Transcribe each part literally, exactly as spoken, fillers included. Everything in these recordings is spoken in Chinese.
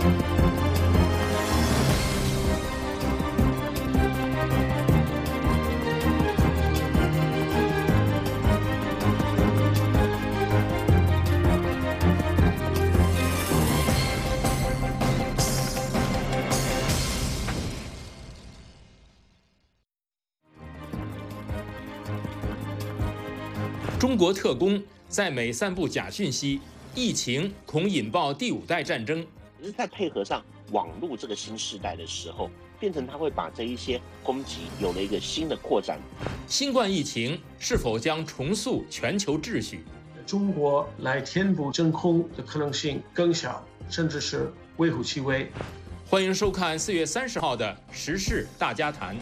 中国特工在美散布假讯息，疫情恐引爆第五代战争。 只是在配合上网络这个新时代的时候，变成它会把这一些攻击有了一个新的扩展。 新冠疫情是否将重塑全球秩序？ 中国来填补真空的可能性更小，甚至是微乎其微。 欢迎收看四月三十号的《时事大家谈》。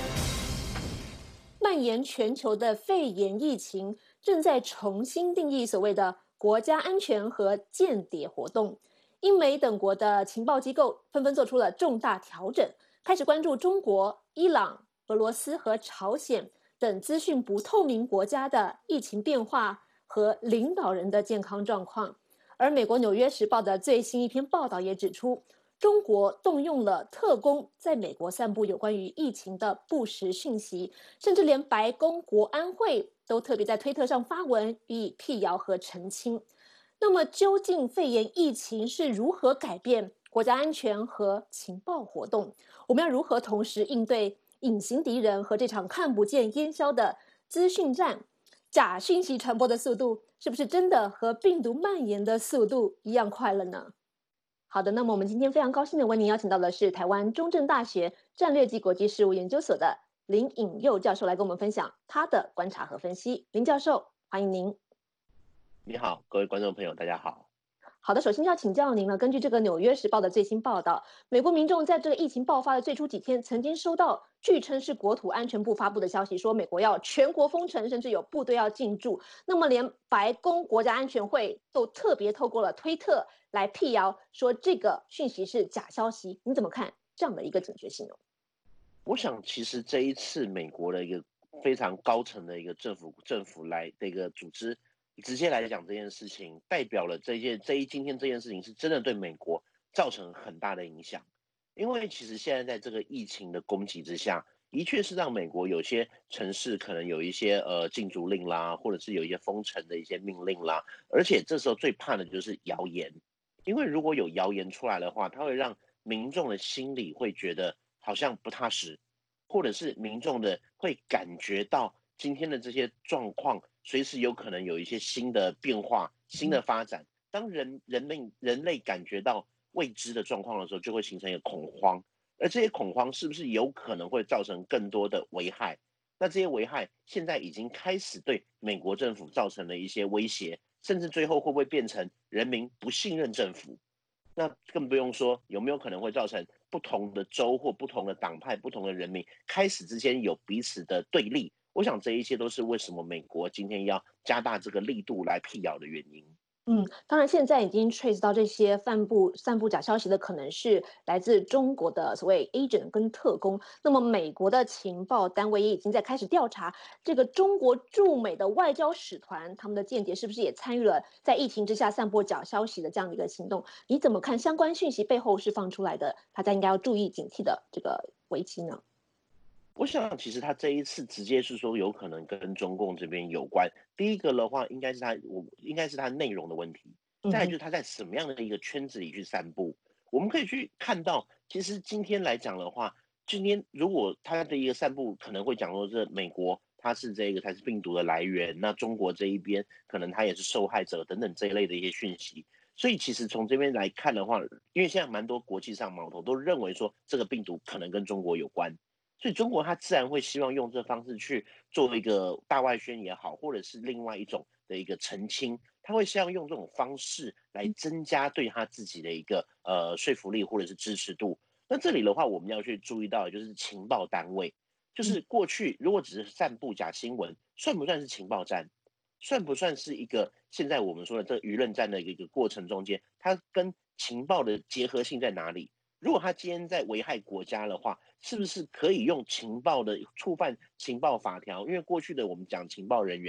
蔓延全球的肺炎疫情正在重新定义所谓的国家安全和间谍活动。英美等国的情报机构纷纷做出了重大调整，开始关注中国、伊朗、俄罗斯和朝鲜等资讯不透明国家的疫情变化和领导人的健康状况。而美国《纽约时报》的最新一篇报道也指出，中国动用了特工在美国散布有关于疫情的不实讯息，甚至连白宫国安会都特别在推特上发文予以辟谣和澄清。那么究竟肺炎疫情是如何改变国家安全和情报活动？我们要如何同时应对隐形敌人和这场看不见烟消的资讯战？假讯息传播的速度是不是真的和病毒蔓延的速度一样快了呢？好的，那么我们今天非常高兴的为您邀请到的是台湾中正大学战略及国际事务研究所的林颖佑教授来跟我们分享他的观察和分析。林教授，欢迎您。 你好，各位观众朋友，大家好。 好的，首先要请教您了。根据这个《纽约时报》的最新报道，美国民众在这个疫情爆发的最初几天，曾经收到据称是国土安全部发布的消息，说美国要全国封城，甚至有部队要进驻。那么，连白宫国家安全会都特别透过了推特来辟谣，说这个讯息是假消息。你怎么看这样的一个准确性呢？ 我想，其实这一次美国的一个非常高层的一个政府政府来的一个组织。直接来讲这件事情，代表了这件这一今天这件事情是真的对美国造成很大的影响，因为其实现在在这个疫情的攻击之下，的确是让美国有些城市可能有一些呃禁足令啦，或者是有一些封城的一些命令啦，而且这时候最怕的就是谣言，因为如果有谣言出来的话，它会让民众的心里会觉得好像不踏实，或者是民众的会感觉到今天的这些状况随时有可能有一些新的变化、新的发展。当人人类人类感觉到未知的状况的时候，就会形成一个恐慌，而这些恐慌是不是有可能会造成更多的危害？那这些危害现在已经开始对美国政府造成了一些威胁，甚至最后会不会变成人民不信任政府？那更不用说有没有可能会造成不同的州或不同的党派、不同的人民开始之间有彼此的对立。我想这一切都是为什么美国今天要加大这个力度来辟谣的原因。 嗯，当然现在已经 trace 到这些散布散布假消息的可能是来自中国的所谓 agent 跟特工。那么美国的情报单位也已经在开始调查这个中国驻美的外交使团，他们的间谍是不是也参与了在疫情之下散播假消息的这样的一个行动？你怎么看相关讯息背后释放出来的大家应该要注意警惕的这个危机呢？ 我想，其实他这一次直接是说有可能跟中共这边有关。第一个的话，应该是他，我应该是他内容的问题。再来就是他在什么样的一个圈子里去散布。我们可以去看到，其实今天来讲的话，今天如果他的一个散布可能会讲说是美国它是这个才是病毒的来源，那中国这一边可能他也是受害者等等这一类的一些讯息。所以其实从这边来看的话，因为现在蛮多国际上矛头都认为说这个病毒可能跟中国有关。所以中国它自然会希望用这方式去做一个大外宣也好，或者是另外一种的一个澄清，他会希望用这种方式来增加对他自己的一个呃说服力或者是支持度。那这里的话，我们要去注意到的就是情报单位，就是过去如果只是散布假新闻，算不算是情报战？算不算是一个现在我们说的这舆论战的一个过程中间，它跟情报的结合性在哪里？如果他今天在危害国家的话，是不是可以用情报的触犯情报法条？因为过去的我们讲情报人员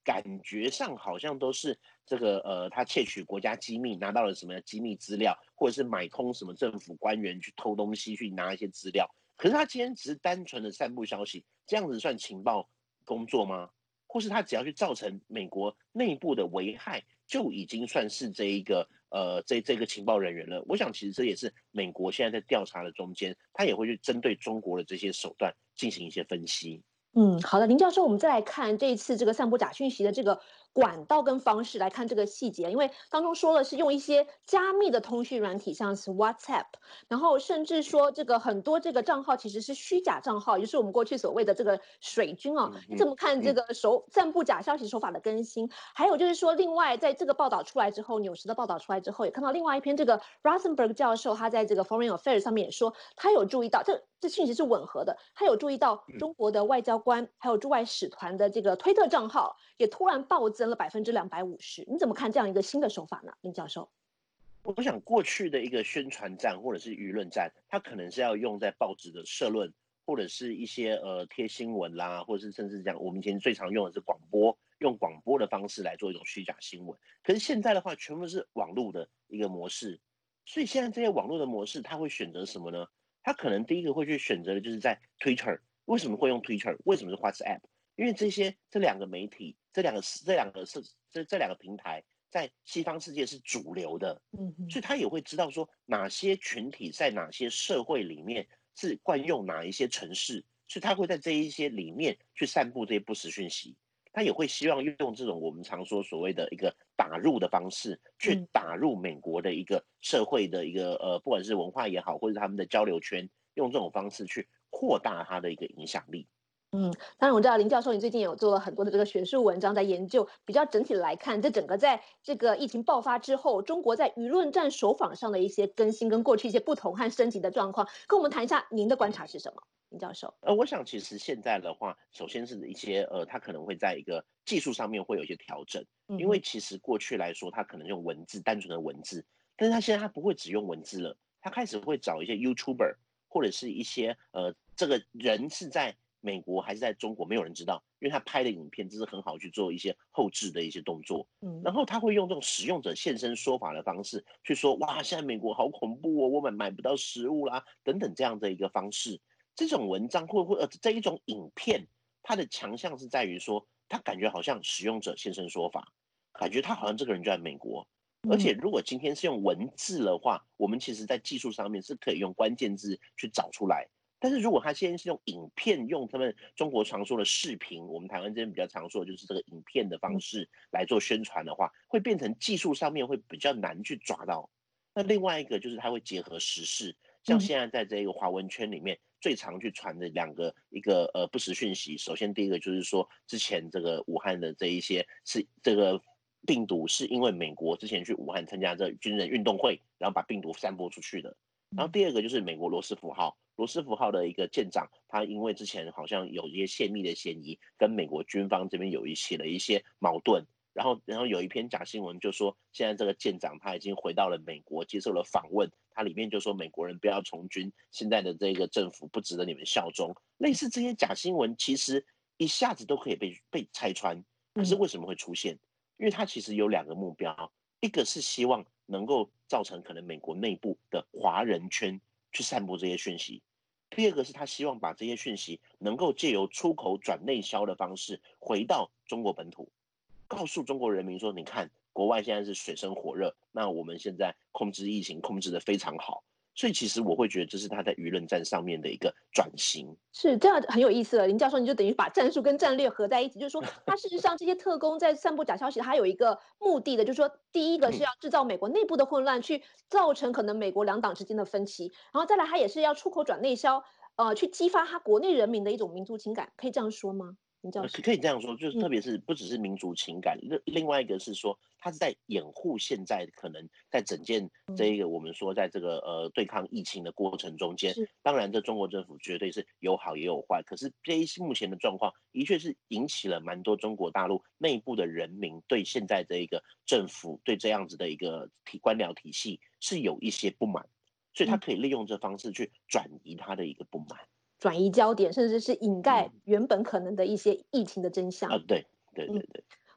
感觉上好像都是这个呃，他窃取国家机密，拿到了什么机密资料，或者是买通什么政府官员去偷东西，去拿一些资料。可是他今天只是单纯的散布消息，这样子算情报工作吗？或是他只要去造成美国内部的危害，就已经算是这一个呃这这个情报人员了？我想其实这也是美国现在在调查的中间，他也会去针对中国的这些手段进行一些分析。 嗯，好的，林教授，我们再来看这一次这个散布假讯息的这个管道跟方式来看这个细节，因为当中说了是用一些加密的通讯软体，像是 WhatsApp， 然后甚至说这个很多这个账号其实是虚假账号，也就是我们过去所谓的这个水军哦。 嗯你怎么看这个手散布假消息手法的更新？还有就是说，另外在这个报道出来之后，纽时的报道出来之后，也看到另外一篇这个 Rosenberg 教授他在这个 Foreign Affairs 上面也说，他有注意到这这讯息是吻合的，他有注意到中国的外交官还有驻外使团的这个推特账号也突然暴增了百分之两百五十。你怎么看这样一个新的手法呢，林教授？ 我想过去的一个宣传战或者是舆论战，它可能是要用在报纸的社论，或者是一些呃贴新闻啦，或者是甚至讲我们以前最常用的是广播，用广播的方式来做一种虚假新闻。可是现在的话，全部是网络的一个模式，所以现在这些网络的模式，它会选择什么呢？它可能第一个会去选择的就是在 Twitter。为什么会用 Twitter？ 为什么是 WhatsApp？ 因为这些这两个媒体，这两个这两个是这这两个平台，在西方世界是主流的， 嗯， 所以他也会知道说哪些群体在哪些社会里面是惯用哪一些程式，所以他会在这一些里面去散布这些不实讯息。他也会希望用这种我们常说所谓的一个打入的方式，去打入美国的一个社会的一个呃，不管是文化也好，或者他们的交流圈，用这种方式去扩大它的一个影响力。 嗯，当然我知道林教授你最近有做了很多的这个学术文章，在研究比较整体来看，这整个在这个疫情爆发之后，中国在舆论战手法上的一些更新，跟过去一些不同和升级的状况，跟我们谈一下您的观察是什么，林教授？ 呃，我想其实现在的话，首先是一些呃，它可能会在一个技术上面会有一些调整，因为其实过去来说，它可能用文字单纯的文字，但是它现在它不会只用文字了，它开始会找一些 YouTuber 或者是一些呃，这个人是在美国还是在中国，没有人知道，因为他拍的影片就是很好去做一些后置的一些动作， 嗯， 然后他会用这种使用者现身说法的方式去说，哇，现在美国好恐怖哦，我们买不到食物啦，等等这样的一个方式。这种文章会不会呃这一种影片，它的强项是在于说，它感觉好像使用者现身说法，感觉他好像这个人就在美国。而且如果今天是用文字的话，我们其实在技术上面是可以用关键字去找出来。但是如果他现在是用影片，用他们中国常说的视频，我们台湾这边比较常说的就是这个影片的方式来做宣传的话，会变成技术上面会比较难去抓到。那另外一个就是它会结合时事，像现在在这个华文圈里面最常去传的两个一个呃不实讯息，首先第一个就是说之前这个武汉的这一些是这个病毒是因为美国之前去武汉参加这军人运动会，然后把病毒散播出去的。然后第二个就是美国罗斯福号，罗斯福号的一个舰长，他因为之前好像有一些泄密的嫌疑，跟美国军方这边有一起了一些矛盾，然后然后有一篇假新闻就说，现在这个舰长他已经回到了美国，接受了访问，他里面就说美国人不要从军，现在的这个政府不值得你们效忠，类似这些假新闻，其实一下子都可以被被拆穿，可是为什么会出现？因为它其实有两个目标，一个是希望能够造成可能美国内部的华人圈去散播这些讯息，第二个是他希望把这些讯息能够借由出口转内销的方式回到中国本土，告诉中国人民说，你看国外现在是水深火热，那我们现在控制疫情控制得非常好。所以其实我会觉得这是他在舆论战上面的一个转型， 是这样很有意思了。林教授，你就等于把战术跟战略合在一起，就是说，他事实上这些特工在散布假消息，他有一个目的的，就是说，第一个是要制造美国内部的混乱，去造成可能美国两党之间的分歧，然后再来，他也是要出口转内销，呃，去激发他国内人民的一种民族情感，可以这样说吗？林教授， 可以这样说，就是特别是不只是民族情感，另、嗯、另外一个是说，他是在掩护现在可能在整件这一个我们说在这个呃对抗疫情的过程中间，当然这中国政府绝对是有好也有坏，可是这一目前的状况的确是引起了蛮多中国大陆内部的人民对现在的一个政府对这样子的一个体官僚体系是有一些不满，所以他可以利用这方式去转移他的一个不满。 转移焦点，甚至是掩盖原本可能的一些疫情的真相。 啊，对对对对。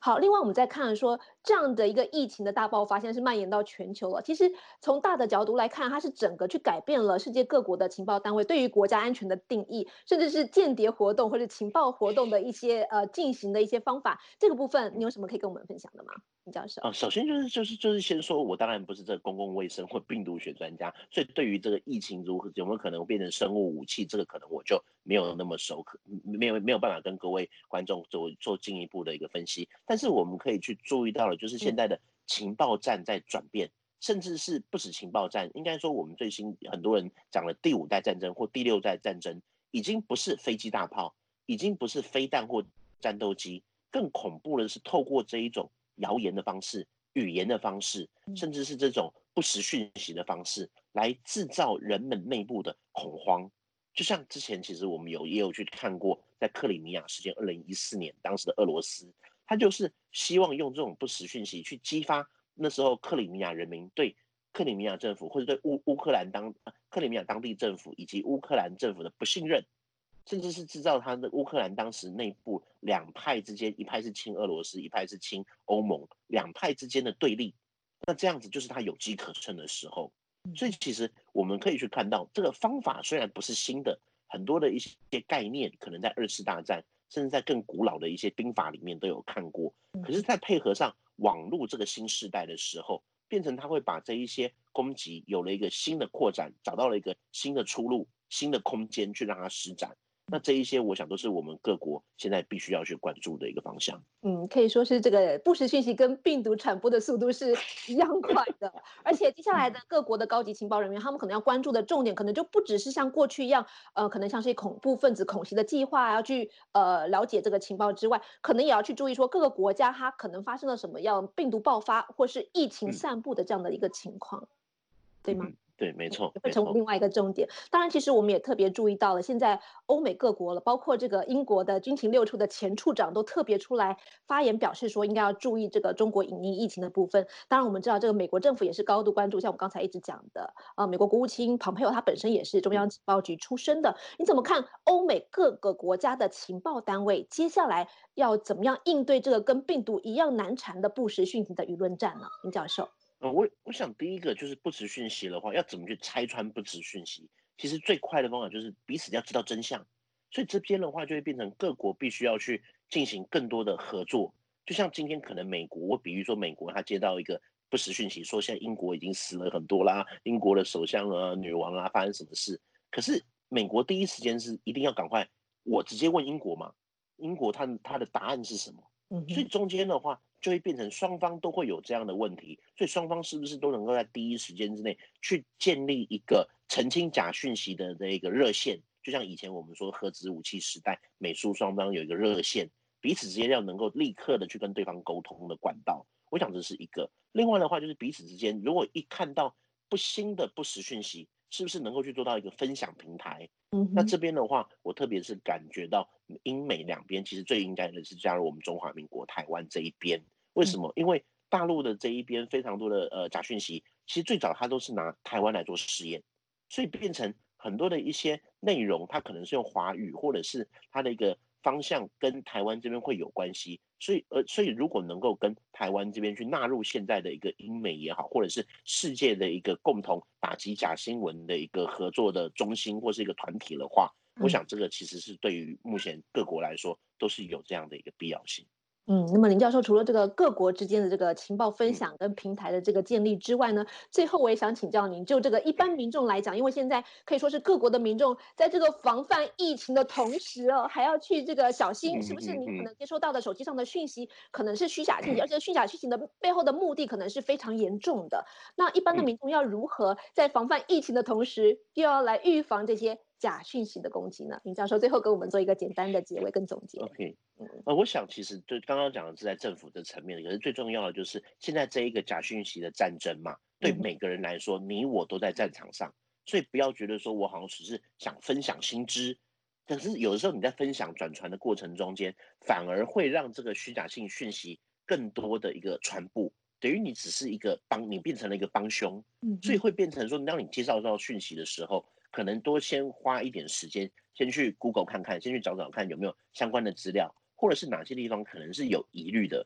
好，另外我们再看说，这样的一个疫情的大爆发，现在是蔓延到全球了。其实从大的角度来看，它是整个去改变了世界各国的情报单位对于国家安全的定义，甚至是间谍活动或者情报活动的一些呃进行的一些方法。这个部分你有什么可以跟我们分享的吗，林教授？ 啊，首先就是就是就是先说，我当然不是这个公共卫生或病毒学专家，所以对于这个疫情如何有没有可能变成生物武器，这个可能我就没有那么熟，可没有没有办法跟各位观众做做进一步的一个分析。但是我们可以去注意到了，就是现在的情报战在转变，甚至是不止情报战，应该说我们最新很多人讲了第五代战争或第六代战争，已经不是飞机大炮，已经不是飞弹或战斗机，更恐怖的是透过这一种谣言的方式、语言的方式，甚至是这种不实讯息的方式，来制造人们内部的恐慌。就像之前其实我们有也有去看过，在克里米亚事件，二零一四年当时的俄罗斯，他就是希望用这种不实讯息去激发那时候克里米亚人民对克里米亚政府或者对乌乌克兰当克里米亚当地政府以及乌克兰政府的不信任。甚至是制造他的乌克兰当时内部两派之间，一派是亲俄罗斯，一派是亲欧盟，两派之间的对立。那这样子就是他有机可乘的时候。所以其实我们可以去看到，这个方法虽然不是新的，很多的一些概念可能在二次大战，甚至在更古老的一些兵法里面都有看过。可是，在配合上网络这个新时代的时候，变成他会把这一些攻击有了一个新的扩展，找到了一个新的出路、新的空间去让它施展。那这一些，我想都是我们各国现在必须要去关注的一个方向。 嗯，可以说是这个不实讯息跟病毒传播的速度是一样快的，而且接下来的各国的高级情报人员，他们可能要关注的重点，可能就不只是像过去一样，呃，可能像是恐怖分子恐袭的计划，要去呃了解这个情报之外，可能也要去注意说各个国家它可能发生了什么样病毒爆发或是疫情散布的这样的一个情况，对吗？ 嗯，对，没错， 会成为另外一个重点。当然，其实我们也特别注意到了，现在欧美各国了，包括这个英国的军情六处的前处长都特别出来发言，表示说应该要注意这个中国隐匿疫情的部分。当然，我们知道这个美国政府也是高度关注，像我刚才一直讲的，呃，美国国务卿蓬佩奥他本身也是中央情报局出身的。你怎么看欧美各个国家的情报单位接下来要怎么样应对这个跟病毒一样难缠的不实讯息的舆论战呢？林教授。 呃，我我想第一个就是不实讯息的话，要怎么去拆穿不实讯息？其实最快的方法就是彼此要知道真相。所以这边的话，就会变成各国必须要去进行更多的合作。就像今天可能美国，我比喻说美国，他接到一个不实讯息，说现在英国已经死了很多啦，英国的首相啊、女王啊发生什么事？可是美国第一时间是一定要赶快，我直接问英国嘛，英国他他的答案是什么？所以中间的话，就会变成双方都会有这样的问题，所以双方是不是都能够在第一时间之内去建立一个澄清假讯息的这个热线？就像以前我们说核子武器时代，美苏双方有一个热线，彼此之间要能够立刻的去跟对方沟通的管道。我想这是一个。另外的话，就是彼此之间如果一看到不新的不实讯息，是不是能够去做到一个分享平台？那这边的话，我特别是感觉到英美两边其实最应该的是加入我们中华民国台湾这一边。为什么？因为大陆的这一边非常多的呃假讯息，其实最早它都是拿台湾来做实验，所以变成很多的一些内容，它可能是用华语，或者是它的一个方向跟台湾这边会有关系。所以呃，所以如果能够跟台湾这边去纳入现在的一个英美也好，或者是世界的一个共同打击假新闻的一个合作的中心或是一个团体的话，我想这个其实是对于目前各国来说都是有这样的一个必要性。 嗯，那么林教授除了这个各国之间的这个情报分享跟平台的这个建立之外呢，最后我也想请教您，就这个一般民众来讲，因为现在可以说是各国的民众在这个防范疫情的同时哦，还要去这个小心，是不是你可能接收到的手机上的讯息可能是虚假信息，而且虚假讯息的背后的目的可能是非常严重的。那一般的民众要如何在防范疫情的同时，又要来预防这些假讯息的攻击呢？林教授最后给我们做一个简单的结尾跟总结。 OK。呃，我想其实就刚刚讲的是在政府的层面的，可是最重要的就是现在这一个假讯息的战争嘛，对每个人来说，你我都在战场上，所以不要觉得说我好像只是想分享新知，可是有的时候你在分享转传的过程中间，反而会让这个虚假性讯息更多的一个传播，等于你只是一个帮，你变成了一个帮凶，所以会变成说，当你接受到讯息的时候，可能多先花一点时间，先去 Google 看看，先去找找看有没有相关的资料。或者是哪些地方可能是有疑虑的，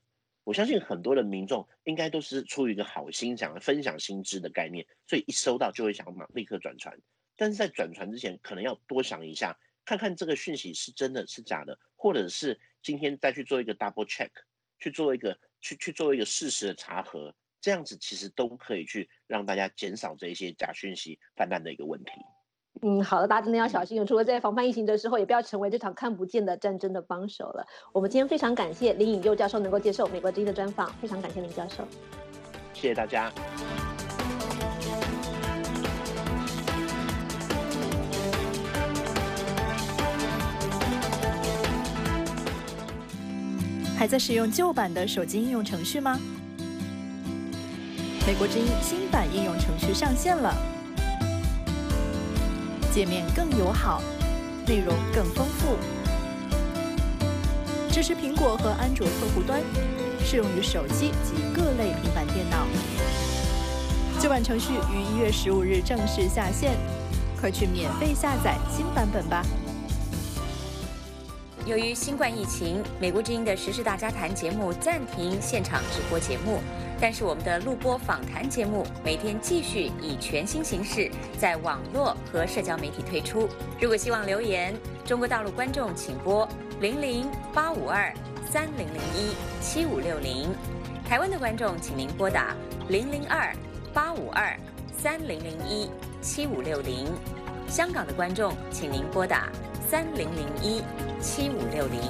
我相信很多的民众应该都是出于一个好心，想要分享新知的概念，所以一收到就会想马立刻转传。但是在转传之前，可能要多想一下，看看这个讯息是真的是假的，或者是今天再去做一个 double check， 去做一个去去做一个事实的查核，这样子其实都可以去让大家减少这一些假讯息泛滥的一个问题。 嗯，好的，大家真的要小心，除了在防范疫情的时候，也不要成为这场看不见的战争的帮手了。我们今天非常感谢林颖佑教授能够接受美国之音的专访，非常感谢林教授， 谢谢大家。 还在使用旧版的手机应用程序吗？美国之音新版应用程序上线了。界面更友好，内容更丰富，支持苹果和安卓客户端，适用于手机及各类平板电脑。旧版程序于一月十五日正式下线，快去免费下载新版本吧。 由于新冠疫情，美国之音的时事大家谈节目暂停现场直播节目，但是我们的录播访谈节目每天继续以全新形式在网络和社交媒体推出。如果希望留言，中国大陆观众请拨零零八五二三零零一七五六零，台湾的观众请您拨打零零二八五二三零零一七五六零，香港的观众请您拨打三零零一七五六零。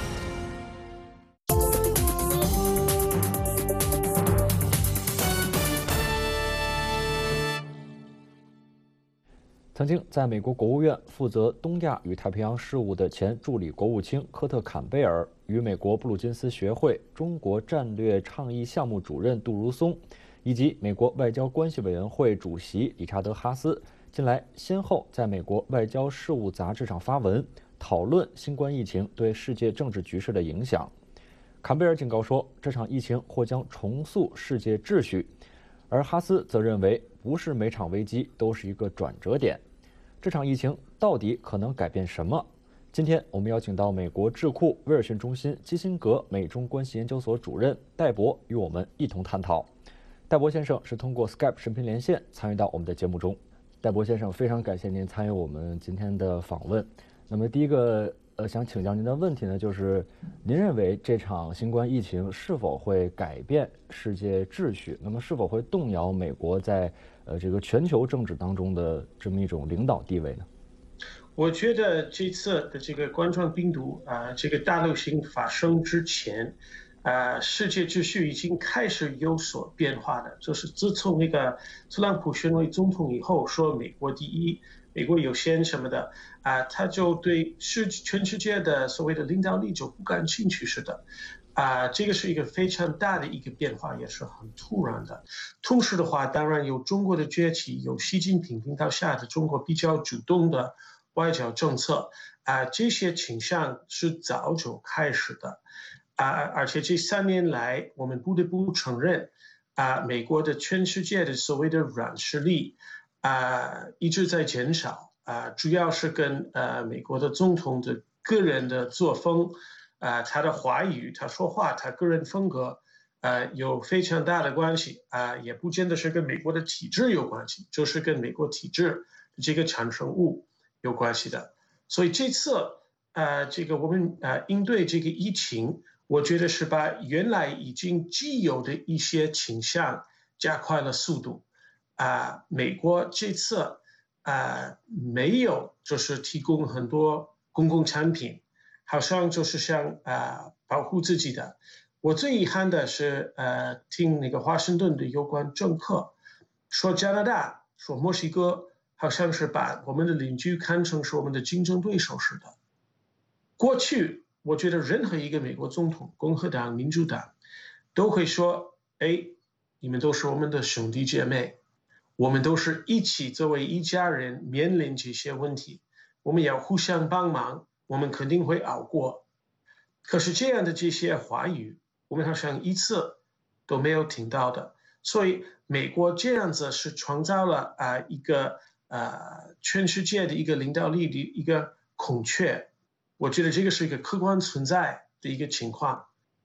曾经在美国国务院负责东亚与太平洋事务的前助理国务卿科特·坎贝尔，与美国布鲁金斯学会中国战略倡议项目主任杜如松，以及美国外交关系委员会主席理查德·哈斯，近来先后在美国外交事务杂志上发文，讨论新冠疫情对世界政治局势的影响。坎贝尔警告说，这场疫情或将重塑世界秩序，而哈斯则认为，不是每场危机都是一个转折点。这场疫情到底可能改变什么？今天我们邀请到美国智库威尔逊中心基辛格美中关系研究所主任戴博与我们一同探讨。戴博先生是通过 Skype 视频连线参与到我们的节目中。戴博先生，非常感谢您参与我们今天的访问。那么第一个呃，想请教您的问题呢，就是您认为这场新冠疫情是否会改变世界秩序？那么是否会动摇美国在呃这个全球政治当中的这么一种领导地位呢？ 我觉得这次的这个冠状病毒啊、呃，这个大流行发生之前，啊、呃，世界秩序已经开始有所变化的。就是自从那个特朗普选为总统以后，说美国第一，美国优先什么的啊、呃，他就对世全世界的所谓的领导力就不感兴趣似的。啊、呃，这个是一个非常大的一个变化，也是很突然的。同时的话，当然有中国的崛起，有习近平领导下的中国比较主动的外交政策啊、呃，这些倾向是早就开始的啊、呃，而且这三年来，我们不得不承认啊、呃，美国的全世界的所谓的软实力啊、呃、一直在减少啊、呃，主要是跟呃美国的总统的个人的作风。啊、呃，他的话语，他说话，他个人风格，呃，有非常大的关系啊、呃，也不见得是跟美国的体制有关系，就是跟美国体制这个产生物有关系的。所以这次，呃，这个我们呃应对这个疫情，我觉得是把原来已经既有的一些倾向加快了速度。啊、呃，美国这次啊、呃、没有就是提供很多公共产品。好像就是想啊、呃、保护自己的。我最遗憾的是，呃，听那个华盛顿的有关政客说加拿大、说墨西哥，好像是把我们的邻居看成是我们的竞争对手似的。过去，我觉得任何一个美国总统，共和党、民主党，都会说：“哎，你们都是我们的兄弟姐妹，我们都是一起作为一家人面临这些问题，我们要互相帮忙。”我们肯定会熬过，可是这样的这些话语，我们好像一次都没有听到的。所以美国这样子是创造了啊、呃、一个呃全世界的一个领导力的一个空缺，我觉得这个是一个客观存在的一个情况。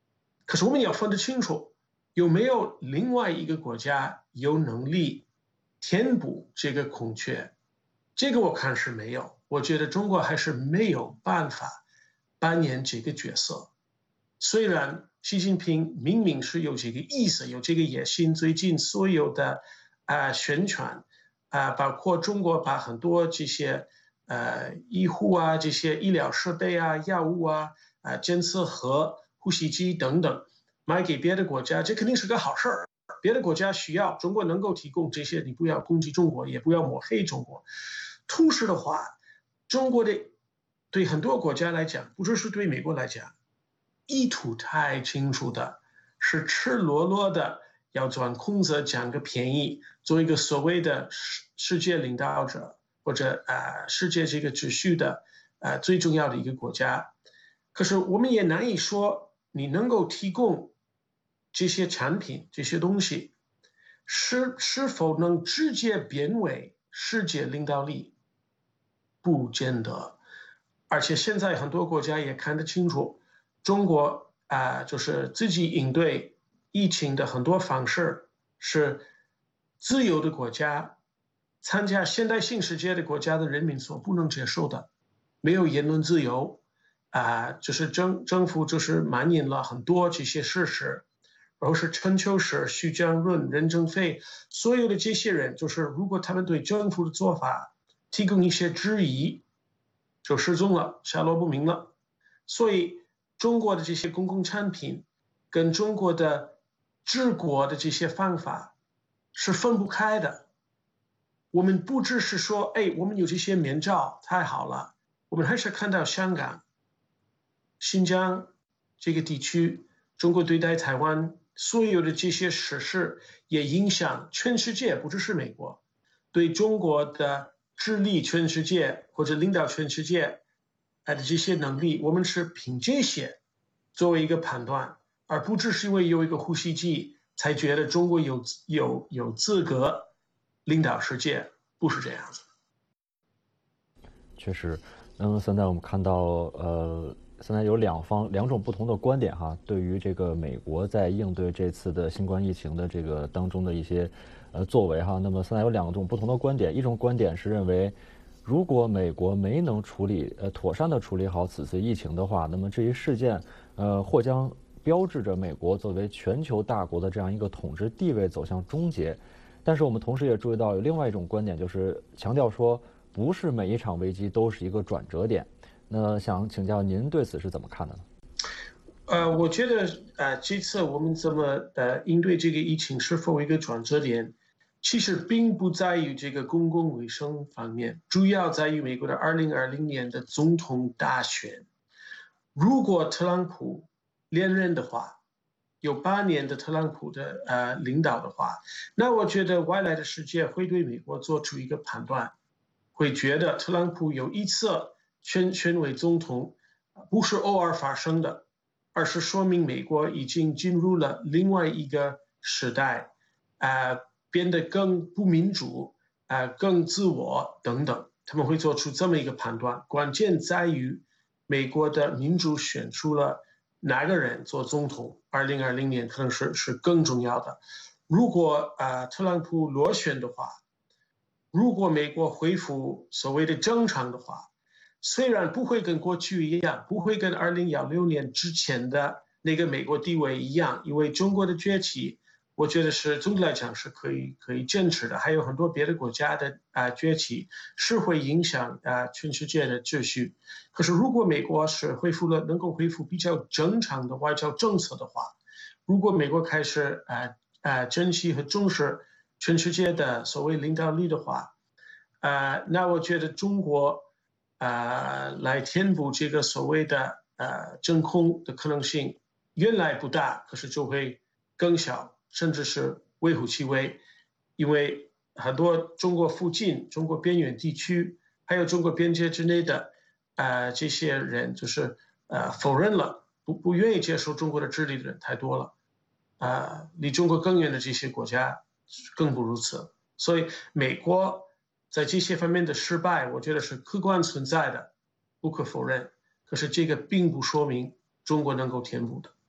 可是我们要分得清楚，有没有另外一个国家有能力填补这个空缺？这个我看是没有，我觉得中国还是没有办法扮演这个角色。虽然习近平明明是有这个意思，有这个野心，最近所有的啊、呃、宣传啊、呃，包括中国把很多这些呃医护啊、这些医疗设备啊、药物啊、啊、呃、监测盒、呼吸机等等卖给别的国家，这肯定是个好事儿。别的国家需要，中国能够提供这些，你不要攻击中国，也不要抹黑中国。同时的话，中国的对很多国家来讲，不只是对美国来讲，意图太清楚的，是赤裸裸的要钻空子，占个便宜，做一个所谓的世界领导者，或者呃世界这个秩序的呃最重要的一个国家。可是我们也难以说，你能够提供这些产品、这些东西，是是否能直接变为世界领导力？不见得。而且现在很多国家也看得清楚，中国啊、呃，就是自己应对疫情的很多方式是自由的国家参加现代性世界的国家的人民所不能接受的，没有言论自由啊、呃，就是政政府就是满引了很多这些事实，然后是陈秋实、徐江润、任正非，所有的这些人，就是如果他们对政府的做法提供一些质疑，就失踪了，下落不明了。所以中国的这些公共产品跟中国的治国的这些方法是分不开的。我们不只是说，哎，我们有这些面罩太好了，我们还是看到香港、新疆这个地区，中国对待台湾所有的这些实事，也影响全世界，不只是美国，对中国的治理全世界或者领导全世界的这些能力，我们是凭这些作为一个判断，而不只是因为有一个呼吸机才觉得中国有有有资格领导世界，不是这样子。 确实，那么现在我们看到，呃，现在有两方两种不同的观点哈，对于这个美国在应对这次的新冠疫情的这个当中的一些呃作为哈，那么现在有两种不同的观点，一种观点是认为，如果美国没能处理呃妥善的处理好此次疫情的话，那么这一事件呃或将标志着美国作为全球大国的这样一个统治地位走向终结。但是我们同时也注意到有另外一种观点，就是强调说，不是每一场危机都是一个转折点。那想请教您对此是怎么看的呢？ 呃，我觉得呃，这次我们怎么呃应对这个疫情是否一个转折点，其实并不在于这个公共卫生方面，主要在于美国的二零二零年的总统大选。如果特朗普连任的话，有八年的特朗普的呃领导的话，那我觉得外来的世界会对美国做出一个判断，会觉得特朗普有一次选选为总统不是偶尔发生的，而是说明美国已经进入了另外一个时代，呃，变得更不民主，呃，更自我等等，他们会做出这么一个判断。关键在于美国的民主选出了哪个人做总统，二零二零年可能是是更重要的。如果呃特朗普落选的话，如果美国恢复所谓的正常的话，虽然不会跟过去一样，不会跟二零一六年之前的那个美国地位一样，因为中国的崛起，我觉得是总的来讲是可以可以坚持的。还有很多别的国家的啊、呃、崛起是会影响啊、呃、全世界的秩序。可是如果美国是恢复了能够恢复比较正常的外交政策的话，如果美国开始啊啊珍惜和重视全世界的所谓领导力的话，啊、呃、那我觉得中国啊、呃、来填补这个所谓的呃真空的可能性原来不大，可是就会更小，甚至是微乎其微。因为很多中国附近、中国边缘地区，还有中国边界之内的呃这些人，就是呃否认了，不不愿意接受中国的治理的人太多了，啊、呃，离中国更远的这些国家更不如此。所以美国在这些方面的失败，我觉得是客观存在的，不可否认。可是这个并不说明中国能够填补的。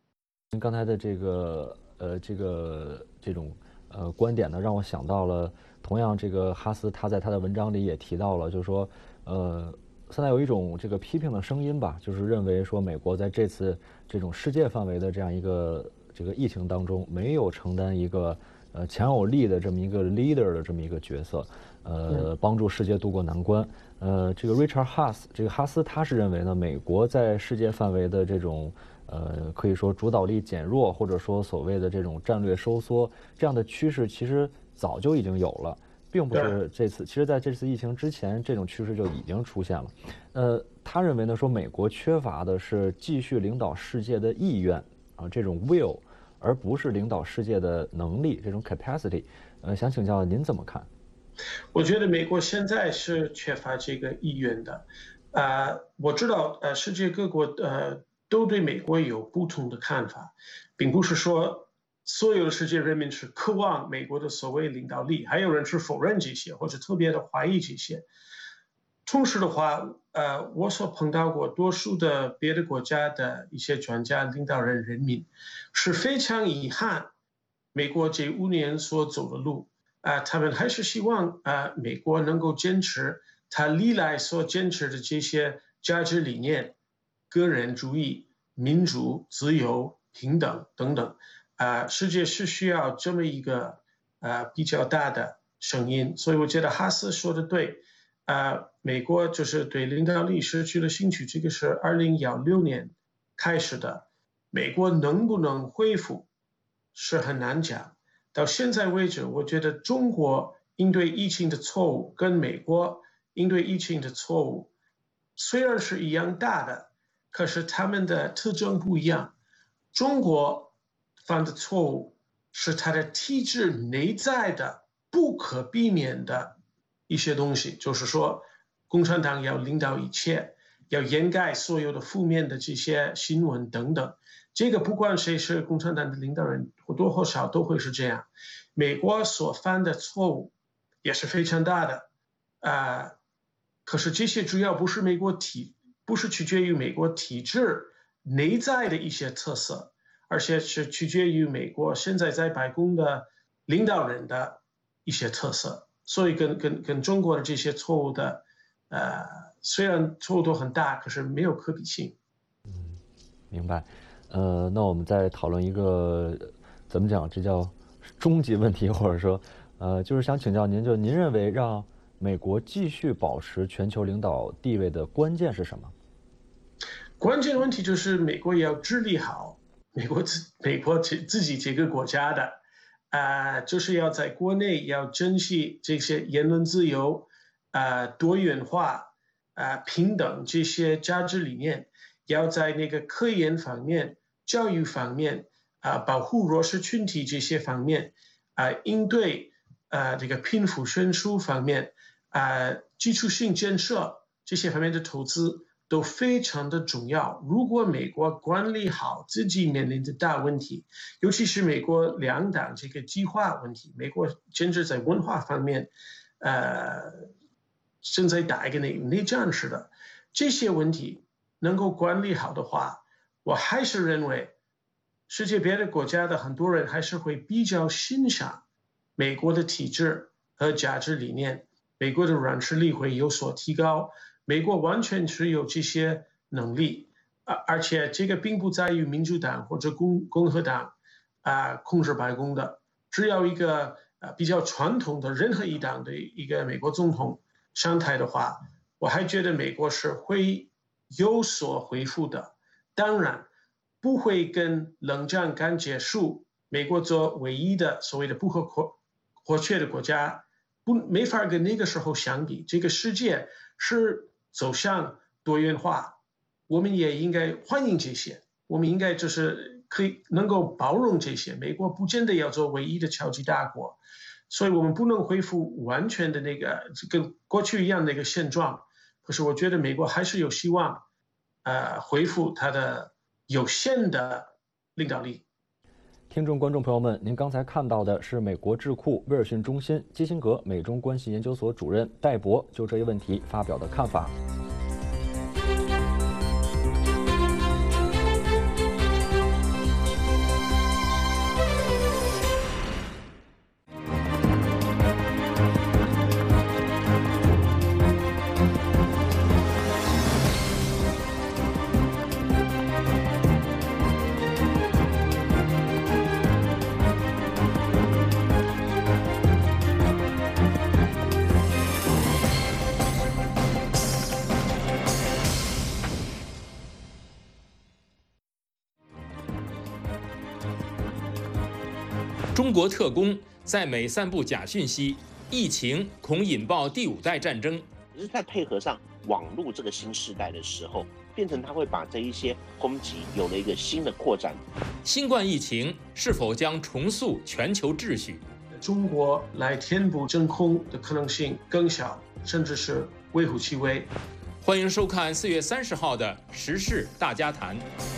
您刚才的这个呃这个这种呃观点呢，让我想到了，同样这个哈斯他在他的文章里也提到了，就是说呃现在有一种这个批评的声音吧，就是认为说美国在这次这种世界范围的这样一个这个疫情当中，没有承担一个呃强有力的这么一个 leader 的这么一个角色，呃，帮助世界渡过难关。呃，这个 Richard Haass， 这个哈斯他是认为呢，美国在世界范围的这种呃可以说主导力减弱，或者说所谓的这种战略收缩这样的趋势，其实早就已经有了。并不是这次，其实在这次疫情之前，这种趋势就已经出现了。呃，他认为呢，说美国缺乏的是继续领导世界的意愿啊，这种 will， 而不是领导世界的能力，这种 capacity。呃，想请教您怎么看？ 我觉得美国现在是缺乏这个意愿的。呃，我知道，呃，世界各国呃都对美国有不同的看法，并不是说所有的世界人民是渴望美国的所谓领导力，还有人是否认这些，或者特别的怀疑这些。同时的话，呃，我所碰到过多数的别的国家的一些专家、领导人、人民，是非常遗憾美国这五年所走的路啊、呃，他们还是希望啊、呃，美国能够坚持他历来所坚持的这些价值理念，个人主义、民主、自由、平等等等。啊、呃，世界是需要这么一个呃比较大的声音，所以我觉得哈斯说的对，啊、呃，美国就是对领导力失去了兴趣，这个是二零一六年开始的，美国能不能恢复是很难讲。到现在为止，我觉得中国应对疫情的错误跟美国应对疫情的错误虽然是一样大的，可是他们的特征不一样。中国犯的错误是它的体制内在的不可避免的一些东西，就是说共产党要领导一切，要掩盖所有的负面的这些新闻等等，这个不管谁是共产党的领导人，或多或少都会是这样。美国所犯的错误也是非常大的，呃，可是这些主要不是美国体，不是取决于美国体制内在的一些特色，而且是取决于美国现在在白宫的领导人的一些特色，所以跟跟跟中国的这些错误的，呃，虽然错误都很大，可是没有可比性。 嗯，明白。呃，那我们再讨论一个怎么讲，这叫终极问题，或者说，呃，就是想请教您，就您认为让美国继续保持全球领导地位的关键是什么？ 关键问题就是美国要治理好美国自美国自己这个国家的，啊、呃，就是要在国内要珍惜这些言论自由，啊、呃，多元化，啊、呃，平等这些价值理念，要在那个科研方面、教育方面，啊、呃，保护弱势群体这些方面，啊、呃，应对啊、呃、这个贫富悬殊方面，啊、呃，基础性建设这些方面的投资都非常的重要。如果美国管理好自己面临的大问题，尤其是美国两党这个激化问题，美国甚至在文化方面，呃，正在打一个内内战似的，这些问题能够管理好的话，我还是认为世界别的国家的很多人还是会比较欣赏美国的体制和价值理念，美国的软实力会有所提高。美国完全是有这些能力，而且这个并不在于民主党或者共共和党啊、呃、控制白宫的，只要一个呃比较传统的任何一党的一个美国总统上台的话，我还觉得美国是会有所恢复的。当然不会跟冷战刚结束，美国做唯一的所谓的不可或缺的国家，不没法跟那个时候相比。这个世界是走向多元化，我们也应该欢迎这些，我们应该就是可以能够包容这些。美国不见得要做唯一的超级大国，所以我们不能恢复完全的那个跟过去一样的一个现状。可是我觉得美国还是有希望，呃，恢复它的有限的领导力。 听众、观众朋友们，您刚才看到的是美国智库威尔逊中心基辛格美中关系研究所主任戴博就这一问题发表的看法。 中国特工在美散布假讯息，疫情恐引爆第五代战争。 只是在配合上网络这个新时代的时候，变成它会把这一些攻击有了一个新的扩展。 新冠疫情是否将重塑全球秩序？ 中国来填补真空的可能性更小，甚至是微乎其微。 欢迎收看四月三十号的《时事大家谈》。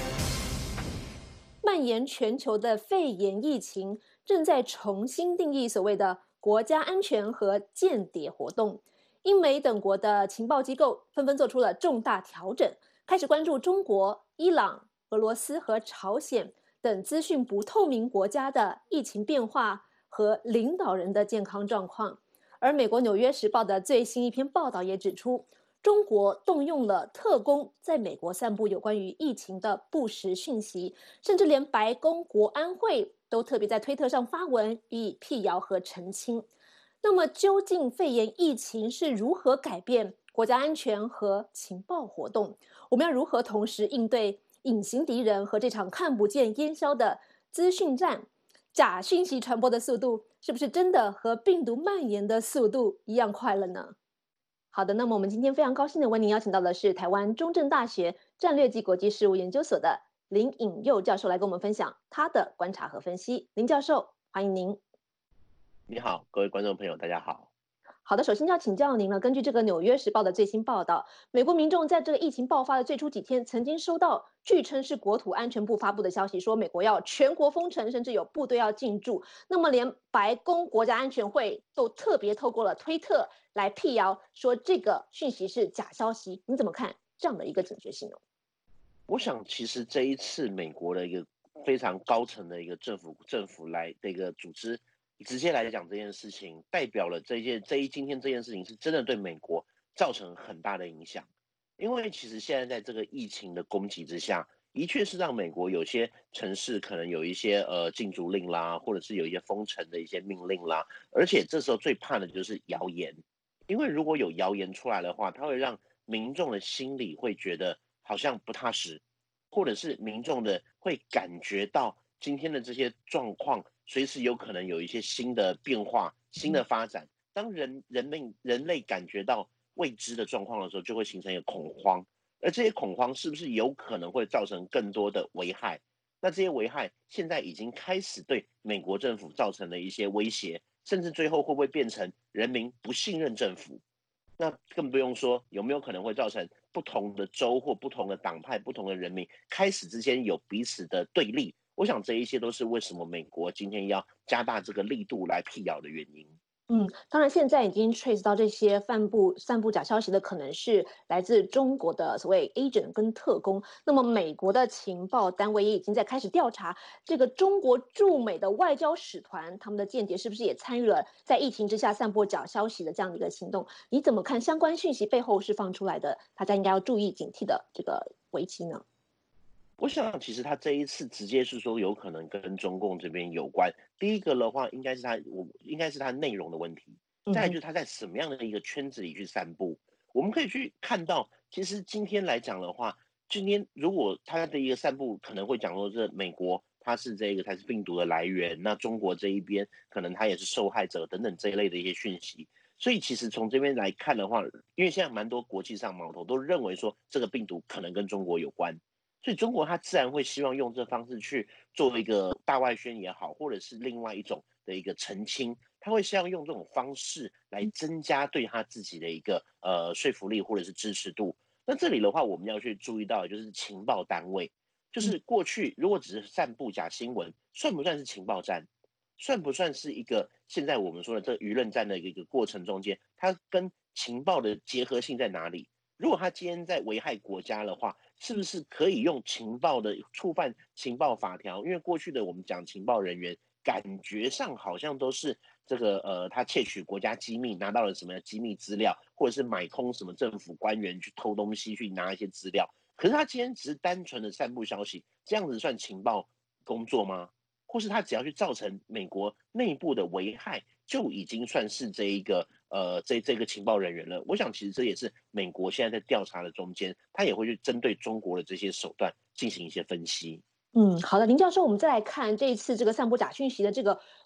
蔓延全球的肺炎疫情正在重新定义所谓的国家安全和间谍活动。英美等国的情报机构纷纷做出了重大调整，开始关注中国、伊朗、俄罗斯和朝鲜等资讯不透明国家的疫情变化和领导人的健康状况。而美国《纽约时报》的最新一篇报道也指出，中国动用了特工在美国散布有关于疫情的不实讯息，甚至连白宫国安会都特别在推特上发文予以辟谣和澄清。那么究竟肺炎疫情是如何改变国家安全和情报活动？我们要如何同时应对隐形敌人和这场看不见烟消的资讯战？假讯息传播的速度是不是真的和病毒蔓延的速度一样快了呢？好的，那么我们今天非常高兴的为您邀请到的是台湾中正大学战略及国际事务研究所的林颖佑教授来跟我们分享他的观察和分析。林教授，欢迎您。 你好，各位观众朋友，大家好。 好的，首先要请教您了。根据这个《纽约时报》的最新报道，美国民众在这个疫情爆发的最初几天，曾经收到据称是国土安全部发布的消息，说美国要全国封城，甚至有部队要进驻。那么，连白宫国家安全会都特别透过了推特来辟谣，说这个讯息是假消息。你怎么看这样的一个警觉性呢？ 我想，其实这一次美国的一个非常高层的一个政府政府来的一个组织。直接来讲这件事情，代表了这件这一今天这件事情是真的对美国造成很大的影响，因为其实现在在这个疫情的攻击之下，的确是让美国有些城市可能有一些呃禁足令啦，或者是有一些封城的一些命令啦，而且这时候最怕的就是谣言，因为如果有谣言出来的话，它会让民众的心里会觉得好像不踏实，或者是民众的会感觉到今天的这些状况随时有可能有一些新的变化、新的发展。当人人们人类感觉到未知的状况的时候，就会形成一个恐慌，而这些恐慌是不是有可能会造成更多的危害？那这些危害现在已经开始对美国政府造成了一些威胁，甚至最后会不会变成人民不信任政府？那更不用说有没有可能会造成不同的州或不同的党派、不同的人民开始之间有彼此的对立。我想这一些都是为什么美国今天要加大这个力度来辟谣的原因。 嗯，当然现在已经 trace 到这些散布散布假消息的可能是来自中国的所谓 agent 跟特工。那么美国的情报单位也已经在开始调查这个中国驻美的外交使团，他们的间谍是不是也参与了在疫情之下散播假消息的这样的一个行动？你怎么看相关讯息背后释放出来的大家应该要注意警惕的这个危机呢？ 我想，其实他这一次直接是说有可能跟中共这边有关。第一个的话，应该是他，我应该是他内容的问题。再来就是他在什么样的一个圈子里去散布。我们可以去看到，其实今天来讲的话，今天如果他的一个散布可能会讲说，这美国它是这个才是病毒的来源，那中国这一边可能他也是受害者等等这一类的一些讯息。所以其实从这边来看的话，因为现在蛮多国际上矛头都认为说这个病毒可能跟中国有关。所以中国它自然会希望用这方式去做一个大外宣也好，或者是另外一种的一个澄清，他会希望用这种方式来增加对他自己的一个呃说服力或者是支持度。那这里的话，我们要去注意到的就是情报单位，就是过去如果只是散布假新闻，算不算是情报战？算不算是一个现在我们说的这个舆论战的一个过程中间，它跟情报的结合性在哪里？如果他今天在危害国家的话，是不是可以用情报的触犯情报法条？因为过去的我们讲情报人员，感觉上好像都是这个呃，他窃取国家机密，拿到了什么机密资料，或者是买通什么政府官员去偷东西，去拿一些资料。可是他今天只是单纯的散布消息，这样子算情报工作吗？或是他只要去造成美国内部的危害，就已经算是这一个呃这这个情报人员了。我想其实这也是美国现在在调查的中间，他也会去针对中国的这些手段进行一些分析。 嗯，好的，林教授，我们再来看这一次这个散布假讯息的这个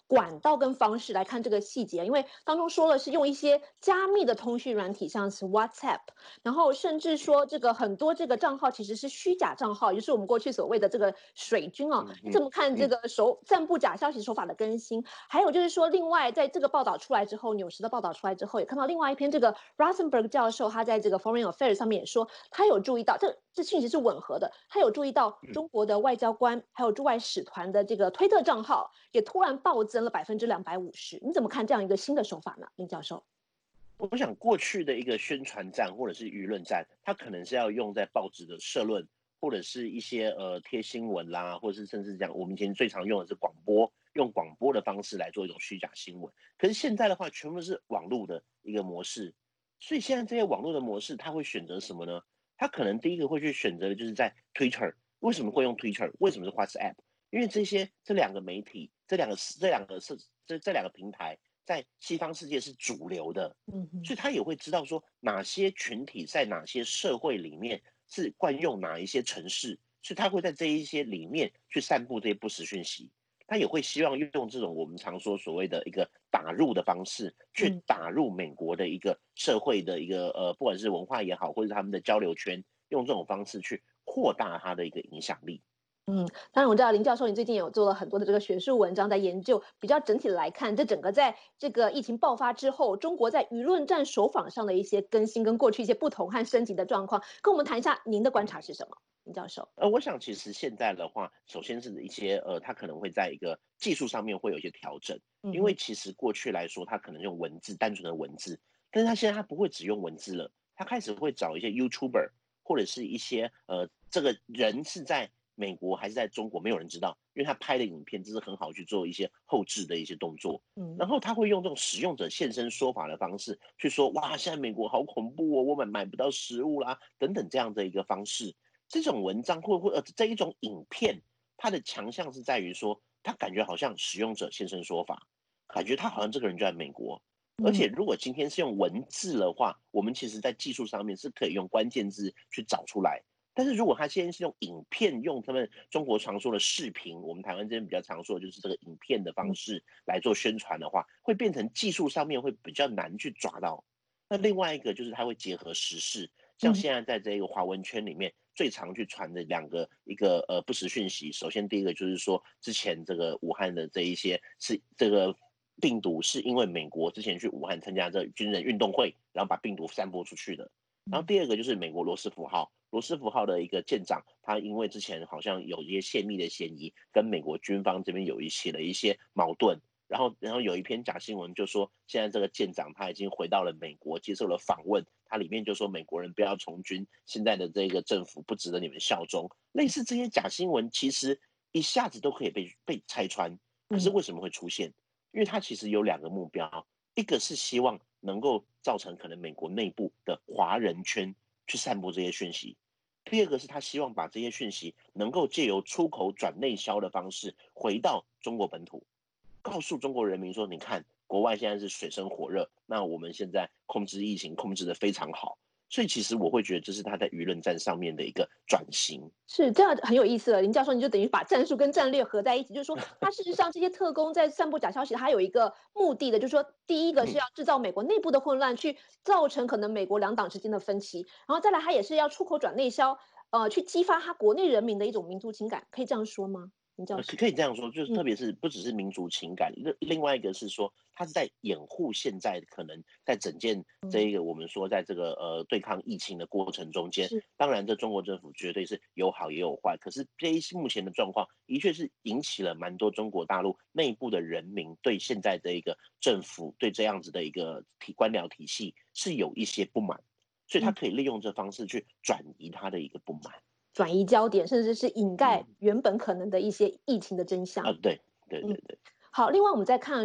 管道跟方式来看这个细节，因为当中说了是用一些加密的通讯软体，像是 WhatsApp， 然后甚至说这个很多这个账号其实是虚假账号，也就是我们过去所谓的这个水军哦。你怎么看这个手散布假消息手法的更新？还有就是说，另外在这个报道出来之后，纽时的报道出来之后，也看到另外一篇这个 Rosenberg 教授他在这个 Foreign Affairs 上面也说，他有注意到这这讯息是吻合的，他有注意到中国的外交官还有驻外使团的这个推特账号也突然暴增了百分之两百五十。你怎么看这样一个新的手法呢，林教授？ 我想过去的一个宣传战或者是舆论战，它可能是要用在报纸的社论，或者是一些呃贴新闻啦，或者是甚至讲我们以前最常用的是广播，用广播的方式来做一种虚假新闻。可是现在的话，全部是网络的一个模式，所以现在这些网络的模式，它会选择什么呢？它可能第一个会去选择的就是在 Twitter。为什么会用 Twitter？ 为什么是 WhatsApp？ 因为这些这两个媒体，这两个这两个是这这两个平台，在西方世界是主流的，嗯，所以他也会知道说哪些群体在哪些社会里面是惯用哪一些程式，所以他会在这一些里面去散布这些不实讯息。他也会希望用这种我们常说所谓的一个打入的方式，去打入美国的一个社会的一个呃，不管是文化也好，或者是他们的交流圈，用这种方式去扩大它的一个影响力。 嗯，当然我知道林教授，你最近有做了很多的这个学术文章，在研究比较整体的来看，这整个在这个疫情爆发之后，中国在舆论战手法上的一些更新，跟过去一些不同和升级的状况，跟我们谈一下您的观察是什么，林教授？ 呃，我想其实现在的话，首先是一些呃，它可能会在一个技术上面会有一些调整，因为其实过去来说，它可能用文字，单纯的文字，但是它现在它不会只用文字了，它开始会找一些 YouTuber 或者是一些呃，这个人是在美国还是在中国，没有人知道，因为他拍的影片就是很好去做一些后置的一些动作，嗯，然后他会用这种使用者现身说法的方式去说，哇，现在美国好恐怖哦，我们买不到食物啦，等等这样的一个方式。这种文章会会呃这一种影片，它的强项是在于说，他感觉好像使用者现身说法，感觉他好像这个人就在美国。而且如果今天是用文字的话，我们其实在技术上面是可以用关键字去找出来。但是如果他现在是用影片，用他们中国常说的视频，我们台湾这边比较常说的就是这个影片的方式来做宣传的话，会变成技术上面会比较难去抓到。那另外一个就是它会结合时事，像现在在这个华文圈里面最常去传的两个一个呃不实讯息，首先第一个就是说之前这个武汉的这一些是这个病毒是因为美国之前去武汉参加这军人运动会，然后把病毒散播出去的。然后第二个就是美国罗斯福号，罗斯福号的一个舰长，他因为之前好像有一些泄密的嫌疑，跟美国军方这边有一起了一些矛盾，然后然后有一篇假新闻就说，现在这个舰长他已经回到了美国，接受了访问，他里面就说美国人不要从军，现在的这个政府不值得你们效忠，类似这些假新闻，其实一下子都可以被被拆穿，可是为什么会出现？因为它其实有两个目标，一个是希望能够造成可能美国内部的华人圈去散播这些讯息，第二个是他希望把这些讯息能够借由出口转内销的方式回到中国本土，告诉中国人民说，你看国外现在是水深火热，那我们现在控制疫情控制得非常好。所以其实我会觉得这是他在舆论战上面的一个转型， 是这样很有意思了。林教授，你就等于把战术跟战略合在一起，就是说，他事实上这些特工在散布假消息，他有一个目的的，就是说，第一个是要制造美国内部的混乱，去造成可能美国两党之间的分歧，然后再来，他也是要出口转内销，呃，去激发他国内人民的一种民族情感，可以这样说吗？ 可以这样说，就是特别是不只是民族情感，另、嗯、另外一个是说，它是在掩护现在可能在整件这一个我们说在这个呃对抗疫情的过程中间，当然这中国政府绝对是有好也有坏，可是这一目前的状况的确是引起了蛮多中国大陆内部的人民对现在的一个政府对这样子的一个体官僚体系是有一些不满，所以他可以利用这方式去转移他的一个不满。 转移焦点，甚至是掩盖原本可能的一些疫情的真相。 啊，对对对对。 嗯好，另外我们再看说，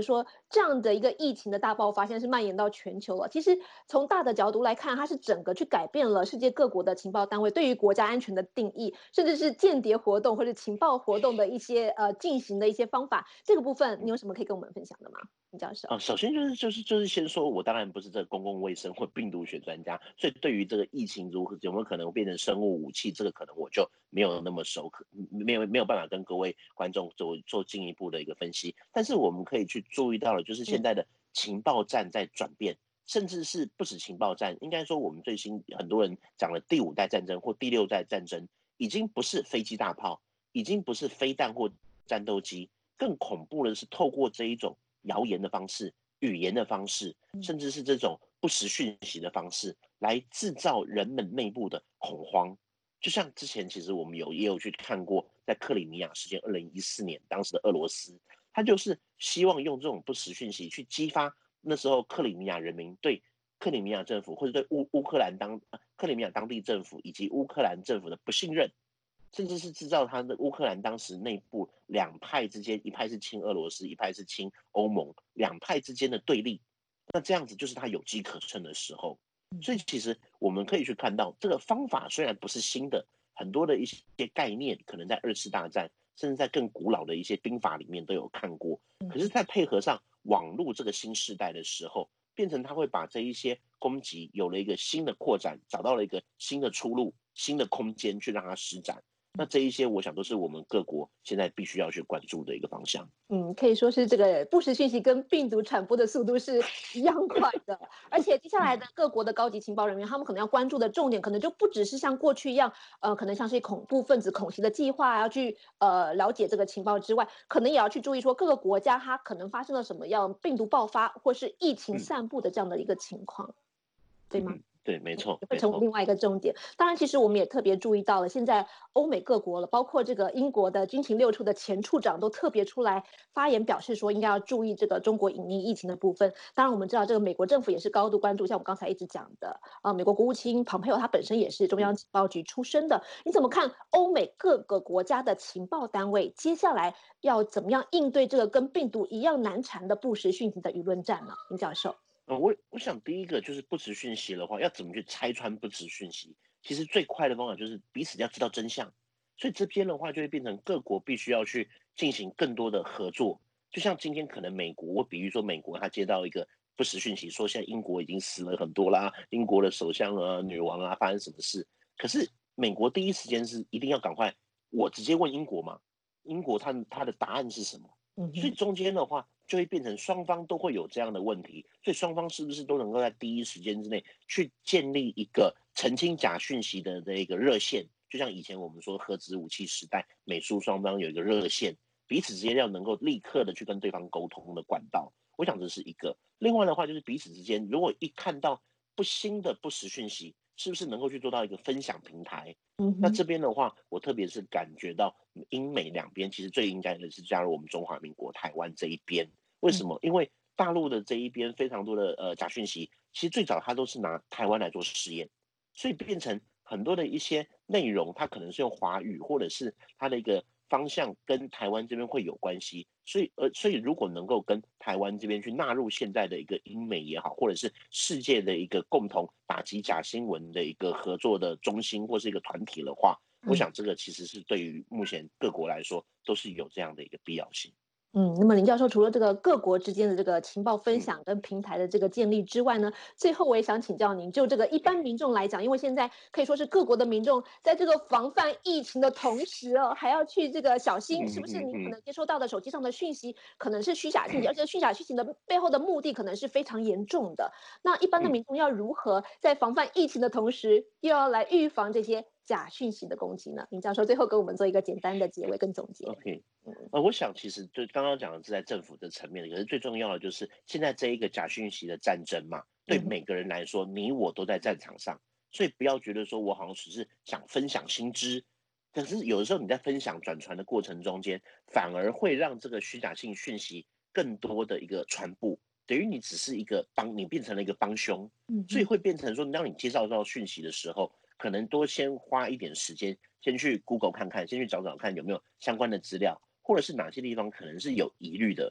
这样的一个疫情的大爆发，现在是蔓延到全球了。其实从大的角度来看，它是整个去改变了世界各国的情报单位对于国家安全的定义，甚至是间谍活动或者情报活动的一些呃进行的一些方法。这个部分你有什么可以跟我们分享的吗，林教授？ 啊，首先就是就是就是先说，我当然不是这个公共卫生或病毒学专家，所以对于这个疫情如何有没有可能变成生物武器，这个可能我就没有那么熟，可没有没有办法跟各位观众做做进一步的一个分析。但是我们可以去注意到了，就是现在的情报战在转变，甚至是不止情报战，应该说我们最新很多人讲了第五代战争或第六代战争，已经不是飞机大炮，已经不是飞弹或战斗机，更恐怖的是透过这一种谣言的方式、语言的方式，甚至是这种不实讯息的方式，来制造人们内部的恐慌。就像之前其实我们有也有去看过，在克里米亚事件，二零一四年当时的俄罗斯，他就是希望用这种不实讯息去激发那时候克里米亚人民对克里米亚政府或者对乌乌克兰当克里米亚当地政府以及乌克兰政府的不信任。甚至是制造他的乌克兰当时内部两派之间，一派是亲俄罗斯，一派是亲欧盟，两派之间的对立。那这样子就是他有机可乘的时候。所以其实我们可以去看到，这个方法虽然不是新的，很多的一些概念可能在二次大战，甚至在更古老的一些兵法里面都有看过。可是，在配合上网络这个新时代的时候，变成他会把这一些攻击有了一个新的扩展，找到了一个新的出路、新的空间去让它施展。那这一些，我想都是我们各国现在必须要去关注的一个方向。 嗯，可以说是这个不实讯息跟病毒传播的速度是一样快的，而且接下来的各国的高级情报人员，他们可能要关注的重点，可能就不只是像过去一样，呃，可能像是恐怖分子恐袭的计划，要去呃了解这个情报之外，可能也要去注意说各个国家它可能发生了什么样病毒爆发或是疫情散布的这样的一个情况，嗯、对吗？ 嗯对，没错， 会成为另外一个重点。当然，其实我们也特别注意到了，现在欧美各国了，包括这个英国的军情六处的前处长都特别出来发言，表示说应该要注意这个中国隐匿疫情的部分。当然，我们知道这个美国政府也是高度关注，像我们刚才一直讲的，呃，美国国务卿庞佩奥他本身也是中央情报局出身的。你怎么看欧美各个国家的情报单位接下来要怎么样应对这个跟病毒一样难缠的不实讯息的舆论战呢？林教授。 呃，我我想第一个就是不实讯息的话，要怎么去拆穿不实讯息？其实最快的方法就是彼此要知道真相。所以这边的话就会变成各国必须要去进行更多的合作。就像今天可能美国，我比喻说美国他接到一个不实讯息，说现在英国已经死了很多啦，英国的首相啊、女王啊发生什么事？可是美国第一时间是一定要赶快，我直接问英国嘛，英国他他的答案是什么？所以中间的话就会变成双方都会有这样的问题，所以双方是不是都能够在第一时间之内去建立一个澄清假讯息的这个热线？就像以前我们说核子武器时代，美苏双方有一个热线，彼此之间要能够立刻的去跟对方沟通的管道。我想这是一个。另外的话就是彼此之间，如果一看到不新的不实讯息，是不是能够去做到一个分享平台？嗯，那这边的话，我特别是感觉到英美两边其实最应该的是加入我们中华民国台湾这一边。为什么？因为大陆的这一边非常多的呃假讯息，其实最早它都是拿台湾来做实验，所以变成很多的一些内容，它可能是用华语或者是它的一个方向跟台湾这边会有关系。所以呃，所以如果能够跟台湾这边去纳入现在的一个英美也好，或者是世界的一个共同打击假新闻的一个合作的中心或是一个团体的话，我想这个其实是对于目前各国来说都是有这样的一个必要性。 嗯，那么林教授除了这个各国之间的这个情报分享跟平台的这个建立之外呢，最后我也想请教您，就这个一般民众来讲，因为现在可以说是各国的民众在这个防范疫情的同时哦，还要去这个小心，是不是你可能接收到的手机上的讯息可能是虚假信息，而且虚假讯息的背后的目的可能是非常严重的。那一般的民众要如何在防范疫情的同时，又要来预防这些假讯息的攻击呢？林教授最后给我们做一个简单的结尾跟总结。 OK， 呃，我想其实就刚刚讲的是在政府的层面的，可是最重要的就是现在这一个假讯息的战争嘛，对每个人来说，你我都在战场上，所以不要觉得说我好像只是想分享新知，可是有的时候你在分享转传的过程中间，反而会让这个虚假性讯息更多的一个传播，等于你只是一个帮，你变成了一个帮凶，所以会变成说，当你接到到讯息的时候，可能多先花一点时间，先去 Google 看看，先去找找看有没有相关的资料，或者是哪些地方可能是有疑虑的。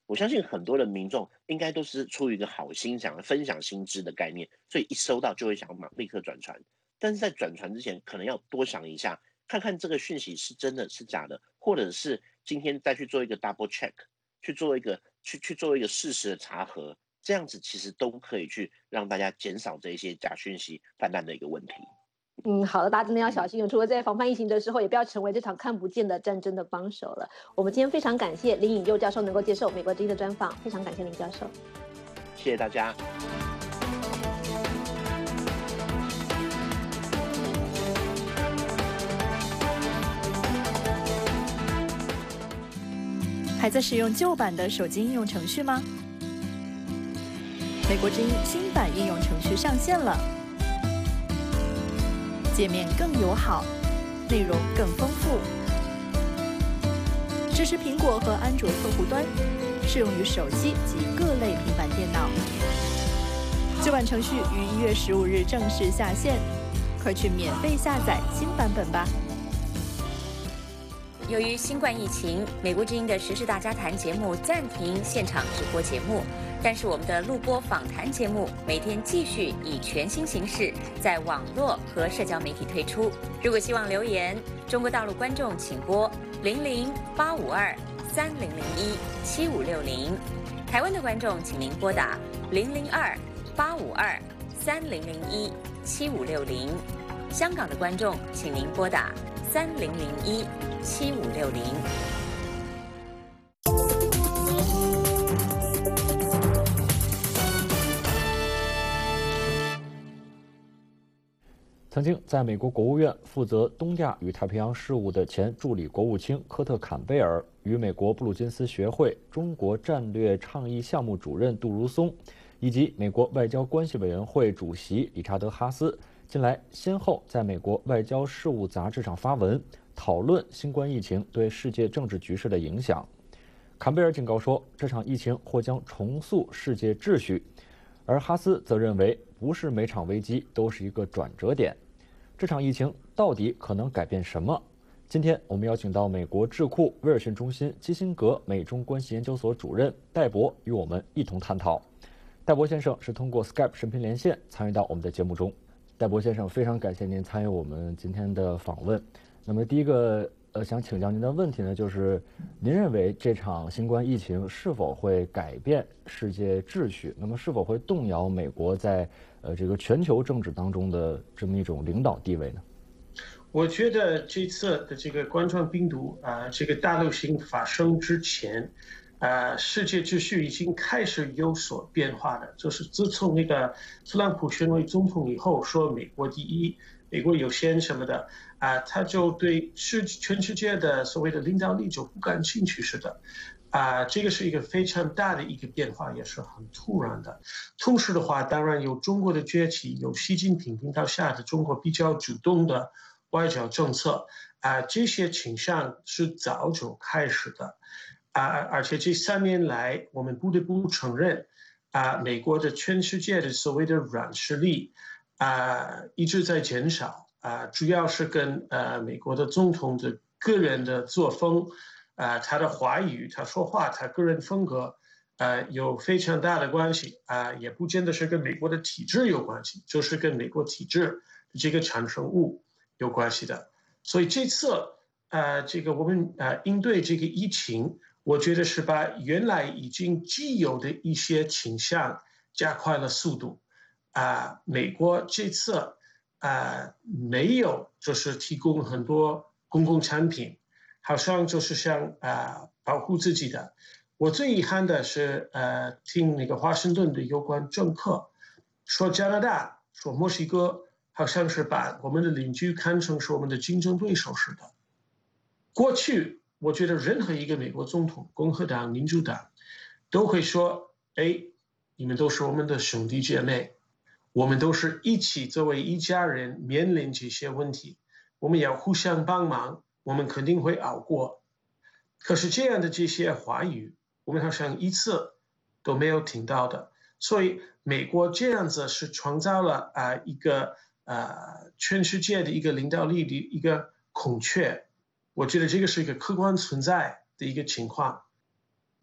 我相信很多的民众应该都是出于一个好心，想要分享新知的概念，所以一收到就会想马立刻转传。但是在转传之前，可能要多想一下，看看这个讯息是真的是假的，或者是今天再去做一个 double check， 去做一个去去做一个事实的查核，这样子其实都可以去让大家减少这些假讯息泛滥的一个问题。 嗯，好的，大家真的要小心，除了在防范疫情的时候，也不要成为这场看不见的战争的帮手了。我们今天非常感谢林颖佑教授能够接受美国之音的专访，非常感谢林教授， 谢谢大家。 还在使用旧版的手机应用程序吗？美国之音新版应用程序上线了。界面更友好，内容更丰富，支持苹果和安卓客户端，适用于手机及各类平板电脑。旧版程序于一月十五日正式下线，快去免费下载新版本吧。 由于新冠疫情，美国之音的时事大家谈节目暂停现场直播节目。但是我们的录播访谈节目每天继续以全新形式在网络和社交媒体推出。如果希望留言，中国大陆观众请拨零零八五二三零零一七五六零，台湾的观众请您拨打零零二八五二三零零一七五六零，香港的观众请您拨打三零零一七五六零。 曾经在美国国务院负责东亚与太平洋事务的前助理国务卿科特·坎贝尔与美国布鲁金斯学会中国战略倡议项目主任杜如松，以及美国外交关系委员会主席理查德·哈斯，近来先后在美国外交事务杂志上发文，讨论新冠疫情对世界政治局势的影响。坎贝尔警告说，这场疫情或将重塑世界秩序，而哈斯则认为，不是每场危机都是一个转折点。这场疫情到底可能改变什么？今天我们邀请到美国智库威尔逊中心基辛格美中关系研究所主任戴博与我们一同探讨。戴博先生是通过 Skype 视频连线参与到我们的节目中。戴博先生，非常感谢您参与我们今天的访问。那么第一个呃，想请教您的问题呢，就是您认为这场新冠疫情是否会改变世界秩序？那么是否会动摇美国在呃这个全球政治当中的这么一种领导地位呢？ 我觉得这次的这个冠状病毒啊、呃，这个大流行发生之前，啊、呃，世界秩序已经开始有所变化的。就是自从那个特朗普选为总统以后，说美国第一，美国优先什么的。啊，他就对世全世界的所谓的领导力就不感兴趣似的，啊，这个是一个非常大的一个变化，也是很突然的。同时的话，当然有中国的崛起，有习近平领导下的中国比较主动的外交政策，啊，这些倾向是早就开始的，啊，而且这三年来，我们不得不承认，啊，美国的全世界的所谓的软实力，啊，一直在减少。啊，主要是跟呃美国的总统的个人的作风，啊，他的话语，他说话，他个人风格，呃，有非常大的关系啊，也不见得是跟美国的体制有关系，就是跟美国体制这个产生物有关系的。所以这次呃，这个我们呃应对这个疫情，我觉得是把原来已经既有的一些倾向加快了速度，啊，美国这次。啊，没有，就是提供很多公共产品，好像就是像啊保护自己的。我最遗憾的是，呃，听那个华盛顿的有关政客说加拿大、说墨西哥，好像是把我们的邻居看成是我们的竞争对手似的。过去，我觉得任何一个美国总统，共和党、民主党，都会说：“哎，你们都是我们的兄弟姐妹。”我们都是一起作为一家人面临这些问题，我们要互相帮忙，我们肯定会熬过。可是这样的这些话语，我们好像一次都没有听到的。所以美国这样子是创造了啊、呃、一个呃全世界的一个领导力的一个空缺，我觉得这个是一个客观存在的一个情况。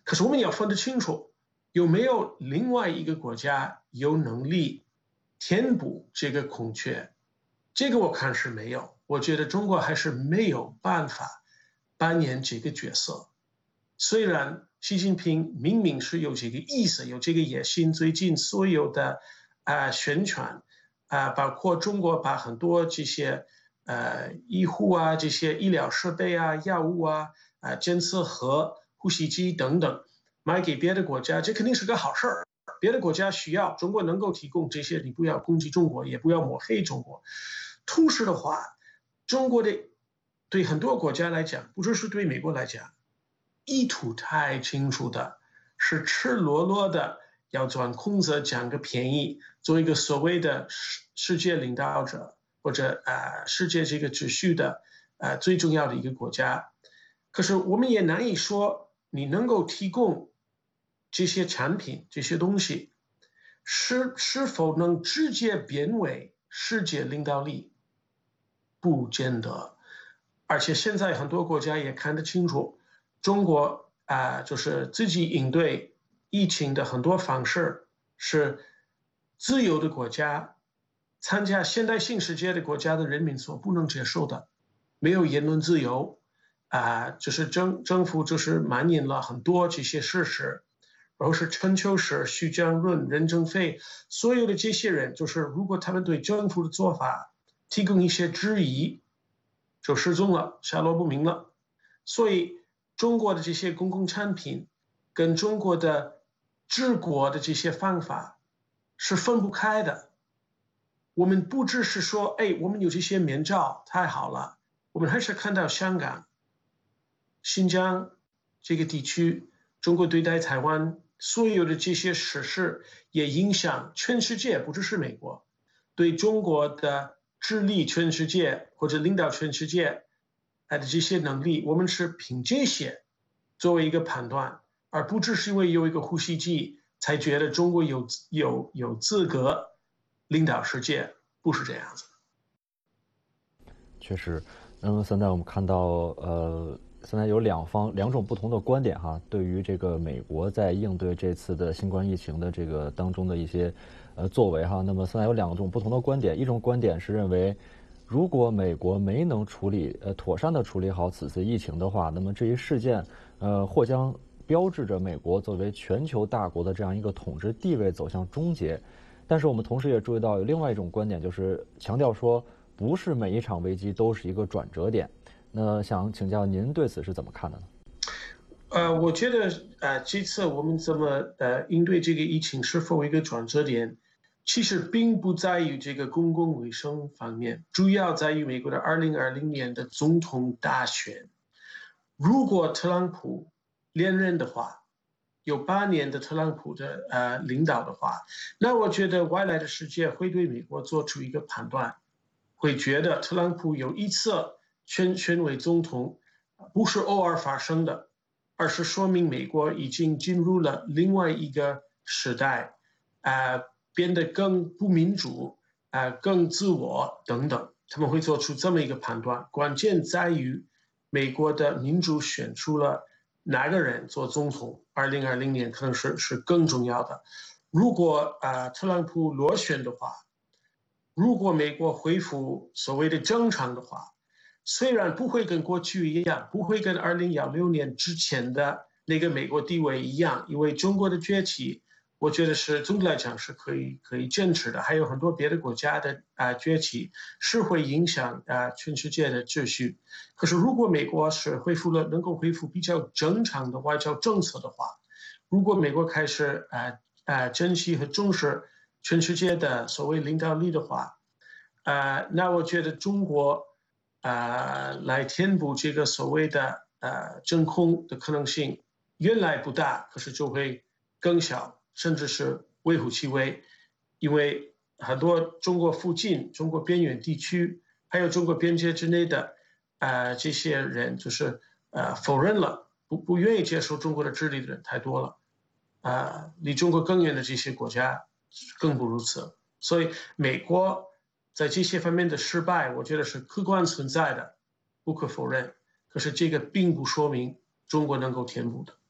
可是我们要分得清楚，有没有另外一个国家有能力填补这个空缺？这个我看是没有，我觉得中国还是没有办法扮演这个角色。虽然习近平明明是有这个意思，有这个野心，最近所有的啊、呃、宣传啊、呃，包括中国把很多这些呃医护啊、这些医疗设备啊、药物啊、啊、呃、监测盒、呼吸机等等卖给别的国家，这肯定是个好事儿。别的国家需要，中国能够提供这些，你不要攻击中国，也不要抹黑中国。同时的话，中国的对很多国家来讲，不只是对美国来讲，意图太清楚的，是赤裸裸的要钻空子，占个便宜，做一个所谓的世界领导者，或者呃世界这个秩序的呃最重要的一个国家。可是我们也难以说，你能够提供这些产品、这些东西，是是否能直接变为世界领导力？不见得。而且现在很多国家也看得清楚，中国啊、呃，就是自己应对疫情的很多方式是自由的国家、参加现代性世界的国家的人民所不能接受的，没有言论自由啊、呃，就是政政府就是蔓延了很多这些事实。然后是陈秋实、徐江润、任正非，所有的这些人，就是如果他们对政府的做法提供一些质疑，就失踪了，下落不明了。所以中国的这些公共产品跟中国的治国的这些方法是分不开的。我们不只是说，哎，我们有这些面罩太好了，我们还是看到香港、新疆这个地区，中国对待台湾所有的这些实事也影响全世界，不只是美国，对中国的治理全世界或者领导全世界的这些能力，我们是凭这些作为一个判断，而不只是因为有一个呼吸机才觉得中国有有有资格领导世界，不是这样子。 确实，那么现在我们看到，呃。现在有两方两种不同的观点哈，对于这个美国在应对这次的新冠疫情的这个当中的一些呃作为哈，那么现在有两种不同的观点，一种观点是认为，如果美国没能处理呃妥善的处理好此次疫情的话，那么这一事件呃或将标志着美国作为全球大国的这样一个统治地位走向终结。但是我们同时也注意到有另外一种观点，就是强调说，不是每一场危机都是一个转折点。那想请教您对此是怎么看的呢？ 呃，我觉得呃，这次我们怎么呃应对这个疫情是否一个转折点，其实并不在于这个公共卫生方面，主要在于美国的二零二零年的总统大选。如果特朗普连任的话，有八年的特朗普的呃领导的话，那我觉得外来的世界会对美国做出一个判断，会觉得特朗普有一次选选为总统不是偶尔发生的，而是说明美国已经进入了另外一个时代，呃，变得更不民主，呃，更自我等等，他们会做出这么一个判断。关键在于美国的民主选出了哪个人做总统，二零二零年可能是是更重要的。如果呃特朗普落选的话，如果美国恢复所谓的正常的话，虽然不会跟过去一样，不会跟二零一六年之前的那个美国地位一样，因为中国的崛起，我觉得是总的来讲是可以可以坚持的。还有很多别的国家的啊、呃、崛起是会影响啊、呃、全世界的秩序。可是如果美国是恢复了能够恢复比较正常的外交政策的话，如果美国开始啊啊、呃呃、珍惜和重视全世界的所谓领导力的话，啊、呃、那我觉得中国。呃，来填补这个所谓的呃真空的可能性，原来不大，可是就会更小，甚至是微乎其微，因为很多中国附近、中国边缘地区，还有中国边界之内的呃这些人，就是呃否认了，不不愿意接受中国的治理的人太多了，啊、呃，离中国更远的这些国家更不如此，所以美国。在这些方面的失败，我觉得是客观存在的，不可否认。可是这个并不说明中国能够填补的。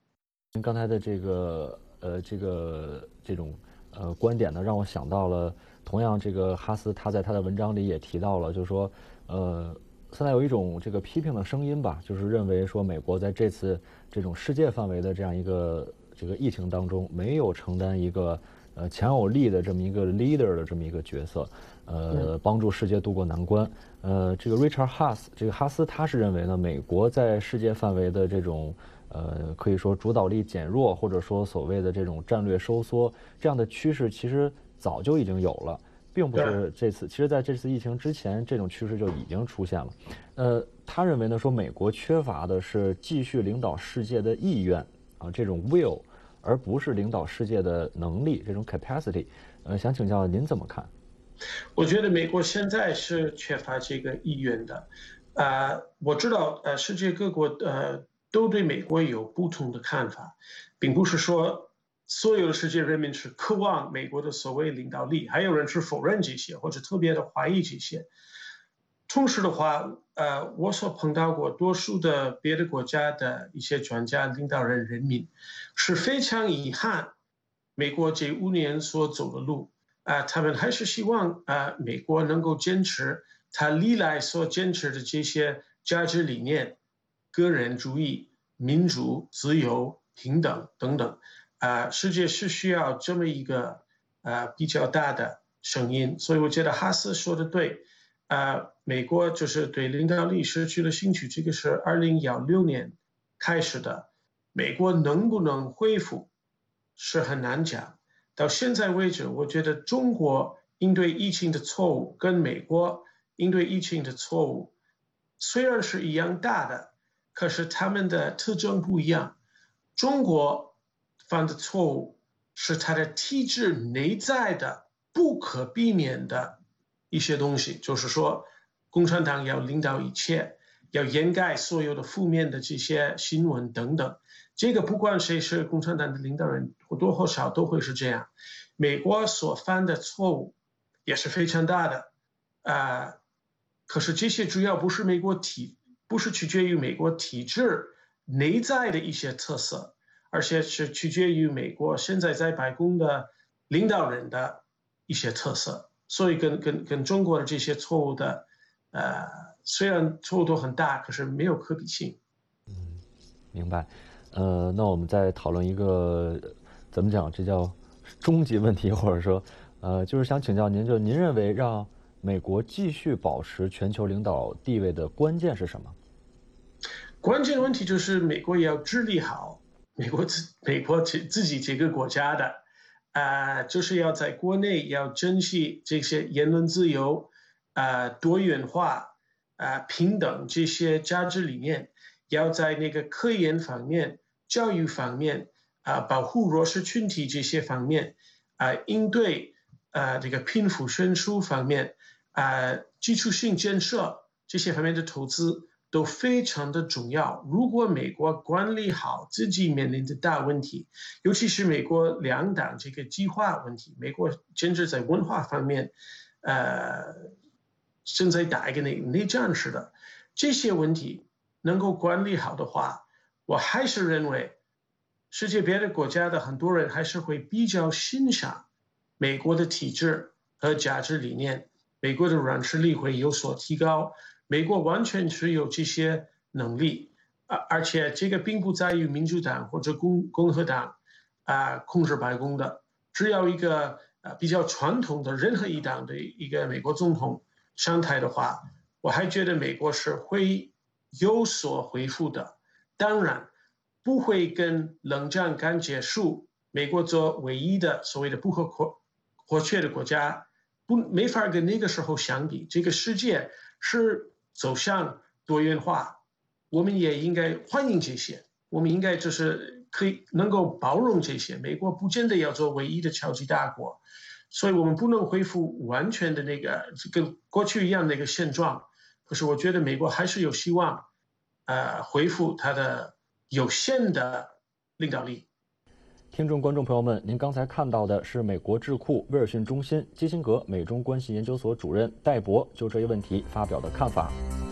您刚才的这个呃这个这种呃观点呢，让我想到了，同样这个哈斯他在他的文章里也提到了，就是说呃现在有一种这个批评的声音吧，就是认为说美国在这次这种世界范围的这样一个这个疫情当中，没有承担一个呃强有力的这么一个 leader 的这么一个角色，呃，帮助世界渡过难关。呃，这个 Richard Haass， 这个哈斯他是认为呢，美国在世界范围的这种呃可以说主导力减弱，或者说所谓的这种战略收缩这样的趋势，其实早就已经有了。并不是这次，其实在这次疫情之前，这种趋势就已经出现了。呃，他认为呢，说美国缺乏的是继续领导世界的意愿啊，这种 will， 而不是领导世界的能力，这种 capacity。呃，想请教您怎么看？ 我觉得美国现在是缺乏这个意愿的。啊、呃，我知道，呃，世界各国呃都对美国有不同的看法，并不是说所有的世界人民是渴望美国的所谓领导力，还有人是否认这些，或者特别的怀疑这些。同时的话，呃，我所碰到过多数的别的国家的一些专家、领导人、人民，是非常遗憾美国这五年所走的路啊、呃，他们还是希望啊、呃，美国能够坚持他历来所坚持的这些价值理念，个人主义、民主、自由、平等等等。啊、呃，世界是需要这么一个呃比较大的声音，所以我觉得哈斯说的对，啊、呃，美国就是对领导力失去了兴趣，这个是二零一六年开始的，美国能不能恢复是很难讲。到现在为止，我觉得中国应对疫情的错误跟美国应对疫情的错误虽然是一样大的，可是他们的特征不一样。中国犯的错误是它的体制内在的不可避免的一些东西，就是说共产党要领导一切，要掩盖所有的负面的这些新闻等等，这个不管谁是共产党的领导人，或多或少都会是这样。美国所犯的错误也是非常大的，呃，可是这些主要不是美国体，不是取决于美国体制内在的一些特色，而且是取决于美国现在在白宫的领导人的一些特色，所以跟跟跟中国的这些错误的，呃，虽然错误都很大，可是没有可比性。 嗯，明白。呃，那我们再讨论一个怎么讲，这叫终极问题，或者说，呃，就是想请教您，就您认为让美国继续保持全球领导地位的关键是什么？ 关键问题就是美国要治理好。美国自美国自己这个国家的，啊、呃，就是要在国内要珍惜这些言论自由，啊、呃，多元化，啊、呃，平等这些价值理念，要在那个科研方面、教育方面，啊、呃，保护弱势群体这些方面，啊、呃，应对呃这个贫富悬殊方面，啊、呃，基础性建设这些方面的投资。都非常的重要。如果美国管理好自己面临的大问题，尤其是美国两党这个激化问题，美国甚至在文化方面，呃，正在打一个内内战似的，这些问题能够管理好的话，我还是认为，世界别的国家的很多人还是会比较欣赏美国的体制和价值理念，美国的软实力会有所提高。美国完全是有这些能力，啊，而且这个并不在于民主党或者共共和党啊控制白宫的，只要一个呃比较传统的任何一党的一个美国总统上台的话，我还觉得美国是会有所恢复的。当然，不会跟冷战刚结束，美国做唯一的所谓的不可或缺的国家，不没法跟那个时候相比。这个世界是走向多元化，我们也应该欢迎这些，我们应该就是可以能够包容这些。美国不见得要做唯一的超级大国，所以我们不能恢复完全的那个跟过去一样的一个现状。可是我觉得美国还是有希望，呃，恢复它的有限的领导力。 听众、观众朋友们，您刚才看到的是美国智库威尔逊中心基辛格美中关系研究所主任戴博就这一问题发表的看法。